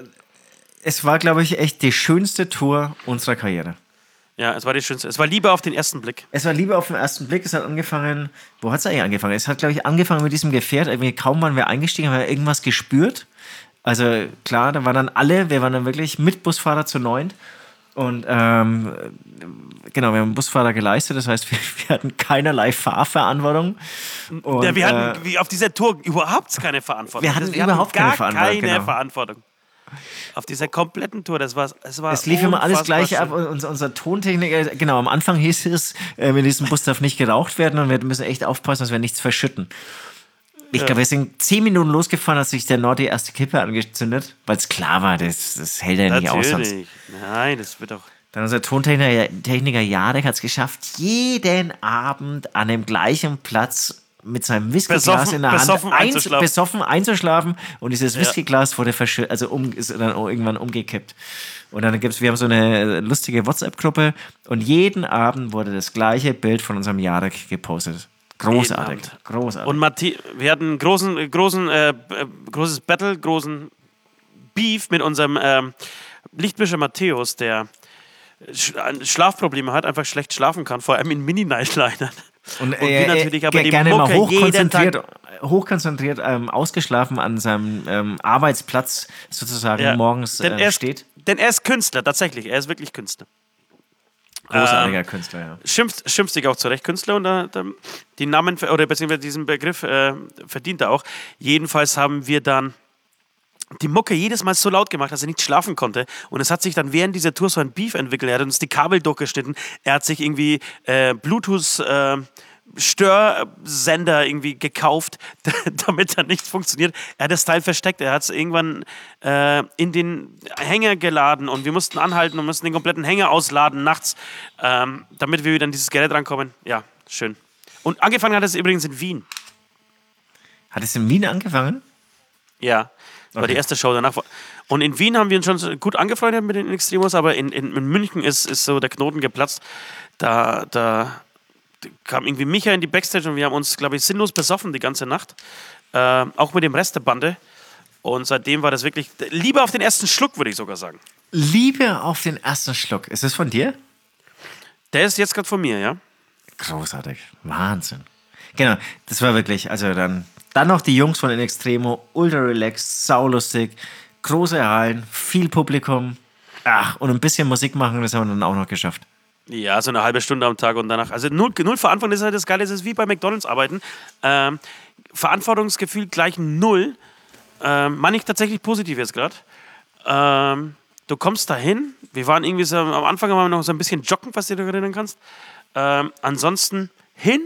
es war, glaube ich, echt die schönste Tour unserer Karriere. Ja, es war die schönste. Es war Liebe auf den ersten Blick. Es war Liebe auf den ersten Blick. Es hat angefangen, wo hat es eigentlich angefangen? Es hat, glaube ich, angefangen mit diesem Gefährt. Irgendwie kaum waren wir eingestiegen, haben wir irgendwas gespürt. Also klar, da waren dann alle, wir waren dann wirklich mit Busfahrer zu neunt. Und ähm, genau, wir haben einen Busfahrer geleistet, das heißt, wir, wir hatten keinerlei Fahrverantwortung. Und, ja, wir hatten äh, wie auf dieser Tour überhaupt keine Verantwortung. Wir hatten wir überhaupt gar keine Verantwortung, Keine genau. Verantwortung. Auf dieser kompletten Tour, das war, es war Es lief immer alles unfassbar gleich schön. ab. Und unser, unser Tontechniker, genau, am Anfang hieß es, äh, in diesem Bus darf nicht geraucht werden und wir müssen echt aufpassen, dass wir nichts verschütten. Ich glaube, wir sind zehn Minuten losgefahren, hat sich der Nord die erste Kippe angezündet, weil es klar war, das, das hält er nicht aus sonst. Natürlich. Nein, das wird doch. Dann unser Tontechniker Techniker Jarek hat es geschafft, jeden Abend an dem gleichen Platz mit seinem Whiskyglas Besoffen- in der Hand besoffen einz- einzuschlafen. besoffen einzuschlafen und dieses Ja. Whiskyglas wurde verschü- also um, ist dann irgendwann umgekippt. Und dann gibt's, wir haben so eine lustige WhatsApp-Gruppe und jeden Abend wurde das gleiche Bild von unserem Jarek gepostet. Großartig, Jeden Abend. großartig. Und Mathi wir hatten einen großen, großen, äh, äh, großes Battle, großen Beef mit unserem ähm, Lichtmischer Matthäus, der Sch Schlafprobleme hat, einfach schlecht schlafen kann, vor allem in Mini-Nightlinern. Und, wir äh, natürlich aber ge- die gerne mal Mucke jeden hochkonzentriert, Tag- hochkonzentriert ähm, ausgeschlafen an seinem ähm, Arbeitsplatz sozusagen Ja. morgens denn, äh, er ist, steht. denn er ist Künstler, tatsächlich. Er ist wirklich Künstler. Großartiger Ähm, Künstler, ja. Schimpft, schimpft sich auch zurecht, Künstler, und da, da, die Namen, oder beziehungsweise diesen Begriff äh, verdient er auch. Jedenfalls haben wir dann die Mucke jedes Mal so laut gemacht, dass er nicht schlafen konnte. Und es hat sich dann während dieser Tour so ein Beef entwickelt. Er hat uns die Kabel durchgeschnitten. Er hat sich irgendwie äh, Bluetooth äh, Störsender irgendwie gekauft, damit da nichts funktioniert. Er hat das Teil versteckt. Er hat es irgendwann äh, in den Hänger geladen und wir mussten anhalten und mussten den kompletten Hänger ausladen nachts, ähm, damit wir wieder an dieses Gerät rankommen. Ja, schön. Und angefangen hat es übrigens in Wien. Hat es in Wien angefangen? Ja, das war Okay. die erste Show danach. Und in Wien haben wir uns schon gut angefreundet mit den Extremos, aber in, in, in München ist, ist so der Knoten geplatzt. Da, da kam irgendwie Micha in die Backstage und wir haben uns, glaube ich, sinnlos besoffen die ganze Nacht. Äh, auch mit dem Rest der Bande. Und seitdem war das wirklich Liebe auf den ersten Schluck, würde ich sogar sagen. Liebe auf den ersten Schluck. Ist das von dir? Der ist jetzt gerade von mir, ja? Großartig. Wahnsinn. Genau, das war wirklich, also dann, dann noch die Jungs von In Extremo, ultra relaxed, saulustig, große Hallen, viel Publikum. Ach, und ein bisschen Musik machen, das haben wir dann auch noch geschafft. Ja, so eine halbe Stunde am Tag und danach. Also null, null Verantwortung, das ist halt das Geile, das ist wie bei McDonalds arbeiten. Ähm, Verantwortungsgefühl gleich null. Ähm, meine ich tatsächlich positiv jetzt gerade. Ähm, du kommst dahin. Wir waren irgendwie so, am Anfang waren wir noch so ein bisschen joggen, was du dir erinnern kannst. Ähm, ansonsten hin,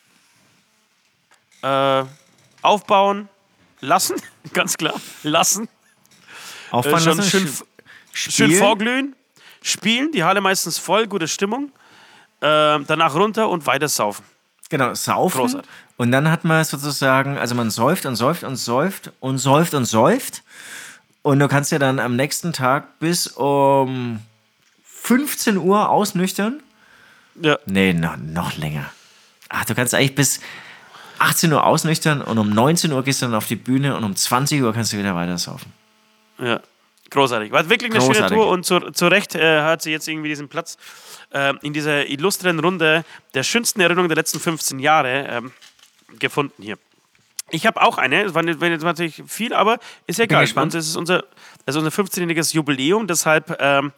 äh, aufbauen, lassen, ganz klar, lassen. Aufbauen Äh, schon lassen, schön, sch- schön spielen. vorglühen, spielen, die Halle meistens voll, gute Stimmung. Ähm, danach runter und weiter saufen. Genau, saufen. Großartig. Und dann hat man sozusagen, also man säuft und säuft und säuft und säuft und säuft. Und du kannst ja dann am nächsten Tag bis um fünfzehn Uhr ausnüchtern. Ja. Nee, noch, noch länger. Ach, du kannst eigentlich bis achtzehn Uhr ausnüchtern und um neunzehn Uhr gehst du dann auf die Bühne und um zwanzig Uhr kannst du wieder weiter saufen. Ja, großartig. War wirklich eine Großartig. schöne Tour und zu, zu Recht äh, hat sie jetzt irgendwie diesen Platz äh, in dieser illustren Runde der schönsten Erinnerungen der letzten fünfzehn Jahre ähm, gefunden hier. Ich habe auch eine, es war nicht- war jetzt natürlich viel, aber ist ja Bin egal. gespannt. Und es ist unser, es ist unser fünfzehnjähriges Jubiläum, deshalb, ähm,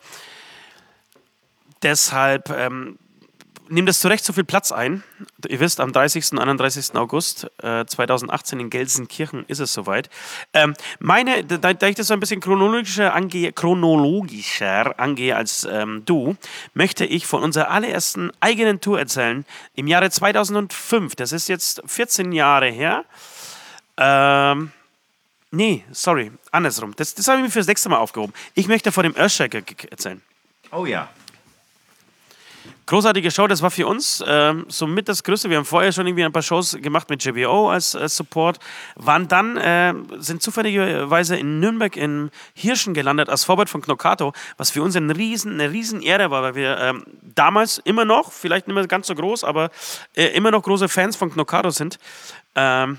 deshalb ähm, nimmt es zu Recht so viel Platz ein. Ihr wisst, am dreißigsten und einunddreißigsten August äh, zweitausendachtzehn in Gelsenkirchen ist es soweit. Ähm, meine, da, da ich das so ein bisschen chronologischer angehe, chronologischer angehe als ähm, du, möchte ich von unserer allerersten eigenen Tour erzählen im Jahre zweitausendfünf. Das ist jetzt vierzehn Jahre her. Ähm, nee, sorry, andersrum. Das, das habe ich mir fürs nächste Mal aufgehoben. Ich möchte von dem Earthshaker-Gig erzählen. Oh ja. Großartige Show, das war für uns ähm, somit das Größte. Wir haben vorher schon irgendwie ein paar Shows gemacht mit J B O als, als Support, waren dann, äh, sind zufälligerweise in Nürnberg in Hirschen gelandet als Vorbild von Knockato, was für uns ein riesen, eine riesen Ehre war, weil wir ähm, damals immer noch, vielleicht nicht mehr ganz so groß, aber äh, immer noch große Fans von Knockato sind. Ähm,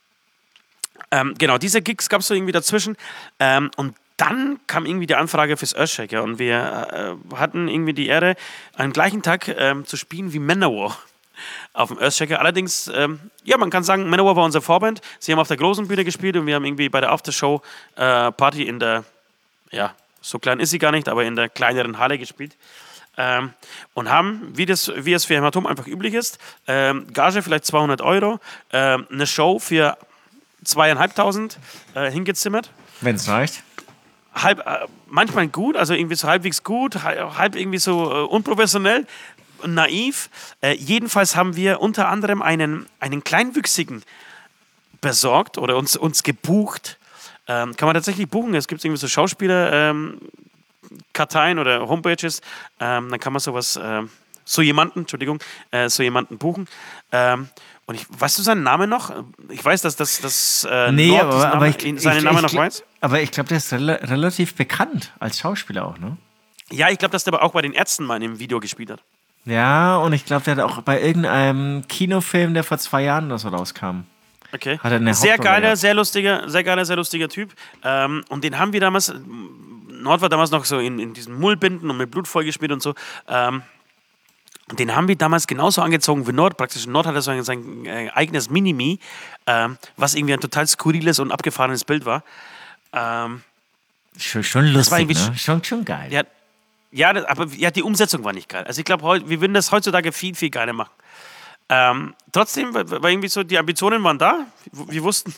ähm, genau, diese Gigs gab es so irgendwie dazwischen ähm, und dann kam irgendwie die Anfrage fürs Earthshaker und wir äh, hatten irgendwie die Ehre, am gleichen Tag ähm, zu spielen wie Manowar auf dem Earthshaker. Allerdings, ähm, ja, man kann sagen, Manowar war unser Vorband. Sie haben auf der großen Bühne gespielt und wir haben irgendwie bei der Aftershow-Party äh, in der, ja, so klein ist sie gar nicht, aber in der kleineren Halle gespielt. Ähm, und haben, wie, das, wie es für Hämatom einfach üblich ist, ähm, Gage vielleicht zweihundert Euro, ähm, eine Show für zweieinhalbtausend äh, hingezimmert. Wenn es reicht. Halb, äh, manchmal gut, also irgendwie so halbwegs gut, halb, halb irgendwie so äh, unprofessionell, naiv. Äh, jedenfalls haben wir unter anderem einen, einen Kleinwüchsigen besorgt oder uns, uns gebucht. Ähm, kann man tatsächlich buchen. Es gibt irgendwie so Schauspieler, ähm, Karteien oder Homepages. Ähm, dann kann man sowas, äh, so jemanden, Entschuldigung, äh, so jemanden buchen. Ähm, und ich, weißt du seinen Namen noch? Ich weiß, dass das, das äh, Nee, Nord aber, diesen aber Namen, ich, seinen ich, Namen ich, noch ich, weiß. Aber ich glaube, der ist rela relativ bekannt als Schauspieler auch, ne? Ja, ich glaube, dass der aber auch bei den Ärzten mal in einem Video gespielt hat. Ja, und ich glaube, der hat auch bei irgendeinem Kinofilm, der vor zwei Jahren oder so rauskam. Okay. Hat er eine Sehr Hauptrolle geiler, gehabt. sehr lustiger, sehr geiler, sehr lustiger Typ. Ähm, und den haben wir damals, Nord war damals noch so in, in diesen Mullbinden und mit Blut vollgespielt und so. Ähm, den haben wir damals genauso angezogen wie Nord. Praktisch Nord hatte so ein, sein äh, eigenes Minimi, ähm, was irgendwie ein total skurriles und abgefahrenes Bild war. Ähm, Schon, schon war lustig, irgendwie ne? Schon, schon geil. ja, ja, das, aber ja, die Umsetzung war nicht geil. Also ich glaube, wir würden das heutzutage viel, viel geiler machen. Ähm, trotzdem war war irgendwie so, die Ambitionen waren da. Wir, wir wussten,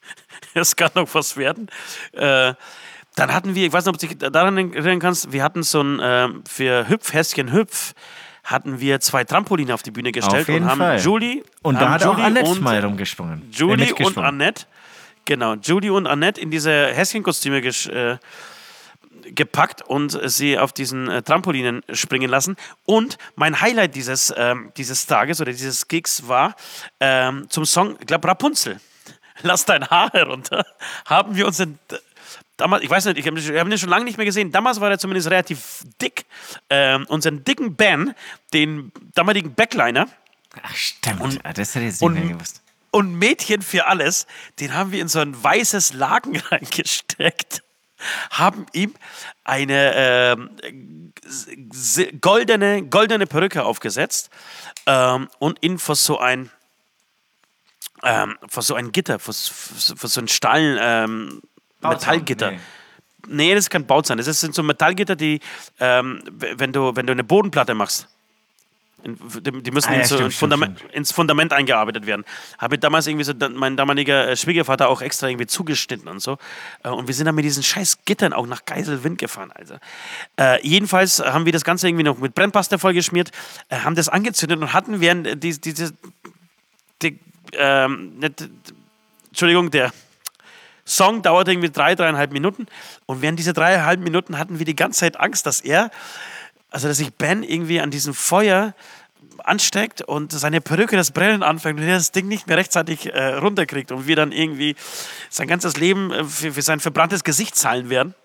Es kann noch was werden. Äh, dann hatten wir, ich weiß nicht, ob du dich daran erinnern kannst, wir hatten so ein, äh, für Hüpf, Häschen Hüpf, hatten wir zwei Trampoline auf die Bühne gestellt. Auf jeden und haben Fall. Julie Und haben da hat Julie auch Annette und, mal rumgesprungen. Julie äh, und Annette, genau, Julie und Annette in diese Häschenkostüme gesch, äh, gepackt und sie auf diesen äh, Trampolinen springen lassen. Und mein Highlight dieses, ähm, dieses Tages oder dieses Gigs war ähm, zum Song, ich glaube, Rapunzel. Lass dein Haar herunter. Haben wir uns in, damals, ich weiß nicht, ich habe hab den schon lange nicht mehr gesehen. Damals war er zumindest relativ dick. Ähm, unseren dicken Ben, den damaligen Backliner. Ach, stimmt. Und- das hätte ich jetzt und- nicht mehr gewusst. Und Mädchen für alles, den haben wir in so ein weißes Laken reingesteckt, haben ihm eine ähm, s- goldene, goldene Perücke aufgesetzt ähm, und ihn vor so ein ähm, vor so ein Gitter, vor, s- vor so ein Stahl, ähm, Metallgitter. Nee. Nee, das ist kein Bauzahn. Das sind so Metallgitter, die, ähm, w- wenn, du, wenn du eine Bodenplatte machst, in, die, die müssen Ah, ja, ins, so stimmt, ins, stimmt, Fundament, stimmt. ins Fundament eingearbeitet werden. Habe damals irgendwie so dann- mein damaliger äh, Schwiegervater auch extra irgendwie zugeschnitten und so. Äh, Und wir sind dann mit diesen scheiß Gittern auch nach Geiselwind gefahren. Also. Äh, jedenfalls haben wir das Ganze irgendwie noch mit Brennpaste vollgeschmiert, äh, haben das angezündet und hatten während äh, die, diese, die, ähm, nicht, Entschuldigung, der Song dauerte irgendwie drei, dreieinhalb Minuten und während dieser dreieinhalb Minuten hatten wir die ganze Zeit Angst, dass er, also dass sich Ben irgendwie an diesem Feuer ansteckt und seine Perücke das Brennen anfängt und er das Ding nicht mehr rechtzeitig äh, runterkriegt und wir dann irgendwie sein ganzes Leben äh, für, für sein verbranntes Gesicht zahlen werden.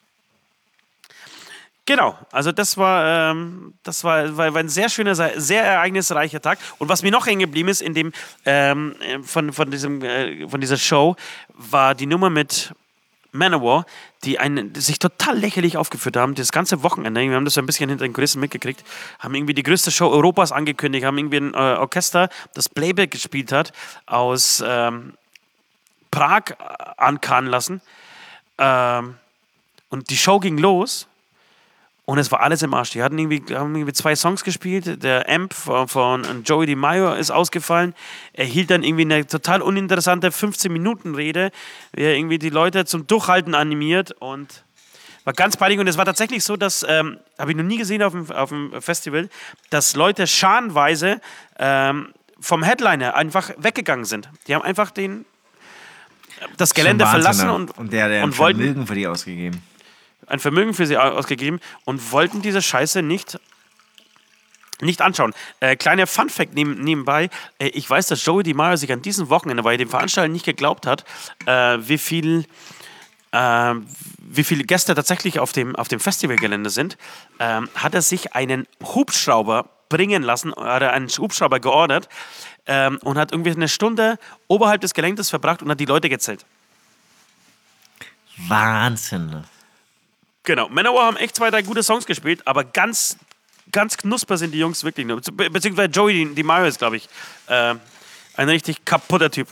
Genau, also das war, ähm, das war, war, war ein sehr schöner, sehr ereignisreicher Tag. Und was mir noch hängen geblieben ist in dem, ähm, von, von, diesem, äh, von dieser Show, war die Nummer mit Manowar, die einen, sich total lächerlich aufgeführt haben, das ganze Wochenende. Wir haben das so ein bisschen hinter den Kulissen mitgekriegt, haben irgendwie die größte Show Europas angekündigt, haben irgendwie ein äh, Orchester, das Playback gespielt hat, aus ähm, Prag ankarren lassen. Ähm, und die Show ging los. Und es war alles im Arsch. Die hatten irgendwie, haben irgendwie zwei Songs gespielt. Der Amp von, von Joey DiMaggio ist ausgefallen. Er hielt dann irgendwie eine total uninteressante fünfzehn-Minuten-Rede, wie er irgendwie die Leute zum Durchhalten animiert und war ganz peinlich. Und es war tatsächlich so, dass, ähm, habe ich noch nie gesehen auf dem, auf dem Festival, dass Leute scharenweise ähm, vom Headliner einfach weggegangen sind. Die haben einfach den, das Gelände Schon Wahnsinn, verlassen ne? und, und der, der und ein wollten Vermögen für die ausgegeben. ein Vermögen für sie ausgegeben und wollten diese Scheiße nicht, nicht anschauen. Äh, kleiner Funfact neben, nebenbei, äh, ich weiß, dass Joey DiMaggio sich an diesem Wochenende, weil er dem Veranstalter nicht geglaubt hat, äh, wie viel äh, wie viele Gäste tatsächlich auf dem, auf dem Festivalgelände sind, äh, hat er sich einen Hubschrauber bringen lassen, hat er einen Hubschrauber geordert äh, und hat irgendwie eine Stunde oberhalb des Geländes verbracht und hat die Leute gezählt. Wahnsinn. Genau, Manowar haben echt zwei, drei gute Songs gespielt, aber ganz, ganz knusper sind die Jungs wirklich nur. Be beziehungsweise Joey DiMaggio ist, glaube ich, äh, ein richtig kaputter Typ.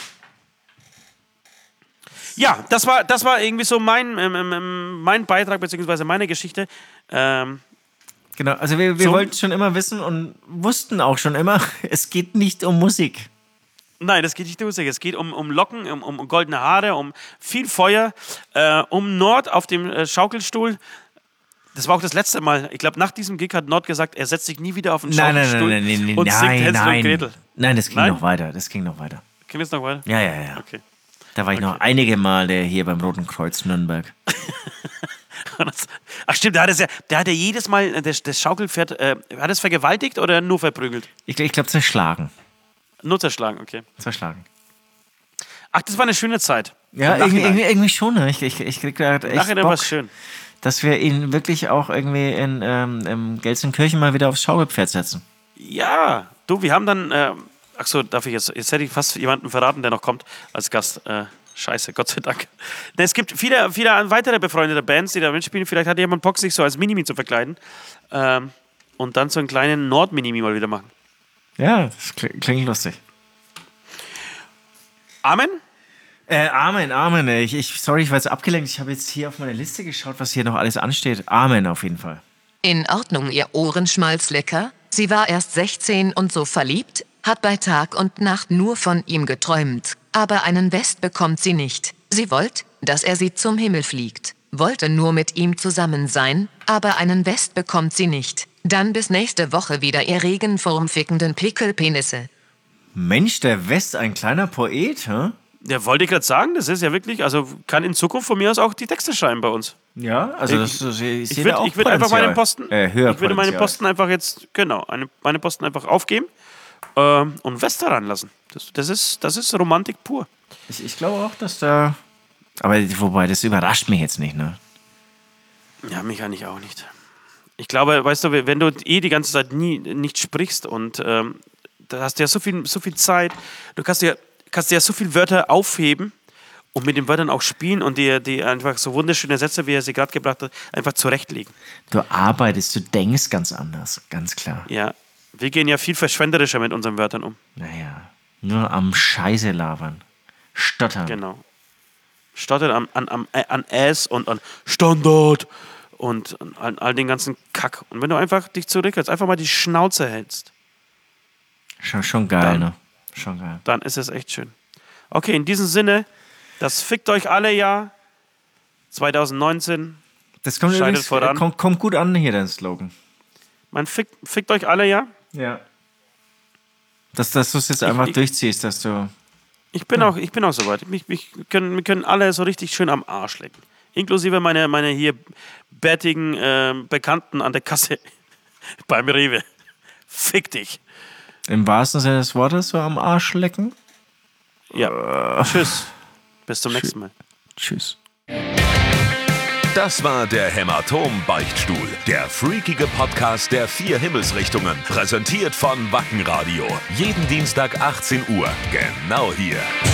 Ja, das war, das war irgendwie so mein, ähm, mein Beitrag, beziehungsweise meine Geschichte. Ähm, Genau, also wir, wir So. wollten schon immer wissen und wussten auch schon immer, es geht nicht um Musik. Nein, das geht nicht um Musik. Es geht um, um Locken, um, um goldene Haare, um viel Feuer, äh, um Nord auf dem äh, Schaukelstuhl. Das war auch das letzte Mal. Ich glaube, nach diesem Gig hat Nord gesagt, er setzt sich nie wieder auf den Nein, nein, Schaukelstuhl nein, nein, nein, und singt nein, Hänsel und nein. Gretel. Nein, das ging Nein? noch weiter, das ging noch weiter. Können wir jetzt noch weiter? Ja, ja, ja. Okay. Da war ich noch einige Male hier beim Roten Kreuz Nürnberg. Das, ach stimmt, der hat, es ja, der hat ja jedes Mal äh, das, das Schaukelpferd, äh, hat es vergewaltigt oder nur verprügelt? Ich, ich glaube zerschlagen. Nur zerschlagen, okay. Zerschlagen. Ach, das war eine schöne Zeit. Ja, Im irgendwie, Nachhinein. irgendwie, irgendwie schon. Ne? Ich, ich, ich krieg da echt Nachhinein war Bock, es schön. dass wir ihn wirklich auch irgendwie in ähm, in Gelsenkirchen mal wieder aufs Schaukelpferd setzen. Ja, du, wir haben dann, äh, ach so, darf ich jetzt, jetzt hätte ich fast jemanden verraten, der noch kommt als Gast. Äh, scheiße, Gott sei Dank. Ne, es gibt viele, viele weitere befreundete Bands, die da mitspielen. Vielleicht hat jemand Bock, sich so als Minimi zu verkleiden. Ähm, und dann so einen kleinen Nord-Minimi mal wieder machen. Ja, das klingt, klingt lustig. Amen? Äh, Amen, Amen. Ich, ich, sorry, ich war jetzt abgelenkt. Ich habe jetzt hier auf meine Liste geschaut, was hier noch alles ansteht. Amen auf jeden Fall. In Ordnung, ihr Ohrenschmalzlecker. Sie war erst sechzehn und so verliebt, hat bei Tag und Nacht nur von ihm geträumt. aber einen West bekommt sie nicht. Sie wollte, dass er sie zum Himmel fliegt. Wollte nur mit ihm zusammen sein, aber einen West bekommt sie nicht. Dann bis nächste Woche wieder ihr regenformfickenden Pickelpenisse. Mensch, der West, ein kleiner Poet, hä? Der wollte ich gerade sagen, das ist ja wirklich, also kann in Zukunft von mir aus auch die Texte schreiben bei uns. Ja, also das, ich, das, ich, ich würde würd einfach meinen Posten, äh, ich würde meine Posten einfach jetzt, genau, eine, meine Posten einfach aufgeben ähm, und West daran lassen. Das, das, ist, das ist Romantik pur. Ich, ich glaube auch, dass da, aber wobei, das überrascht mich jetzt nicht, ne? Ja, mich eigentlich auch nicht. Ich glaube, weißt du, wenn du eh die ganze Zeit nie nicht sprichst und ähm, da hast du ja so viel, so viel Zeit, du kannst ja, kannst ja so viele Wörter aufheben und mit den Wörtern auch spielen und dir die einfach so wunderschöne Sätze, wie er sie gerade gebracht hat, einfach zurechtlegen. Du arbeitest, du denkst ganz anders, ganz klar. Ja, wir gehen ja viel verschwenderischer mit unseren Wörtern um. Naja, nur am Scheiße labern, stottern. Genau. Stottern an, an, an, an S und an Standard und an all den ganzen Kack. Und wenn du einfach dich zurückhältst, einfach mal die Schnauze hältst. Schon, schon geil, dann, ne? Schon geil. Dann ist es echt schön. Okay, in diesem Sinne, das fickt euch alle ja. zwanzig neunzehn. Das kommt, übrigens, voran. Kommt, kommt gut an hier, dein Slogan. Man fickt, fickt euch alle ja. Ja. Dass, dass du es jetzt einfach ich, durchziehst, dass du... Ich bin, ja. auch, ich bin auch soweit. Mich, mich können, wir können alle so richtig schön am Arsch lecken. Inklusive meine, meine hier bärtigen äh, Bekannten an der Kasse beim Rewe. Fick dich. Im wahrsten Sinne des Wortes so am Arsch lecken? Ja. Uh, Tschüss. Bis zum nächsten Mal. Tschüss. Das war der Hämatom-Beichtstuhl, der freakige Podcast der vier Himmelsrichtungen, präsentiert von Wackenradio. Jeden Dienstag achtzehn Uhr, genau hier.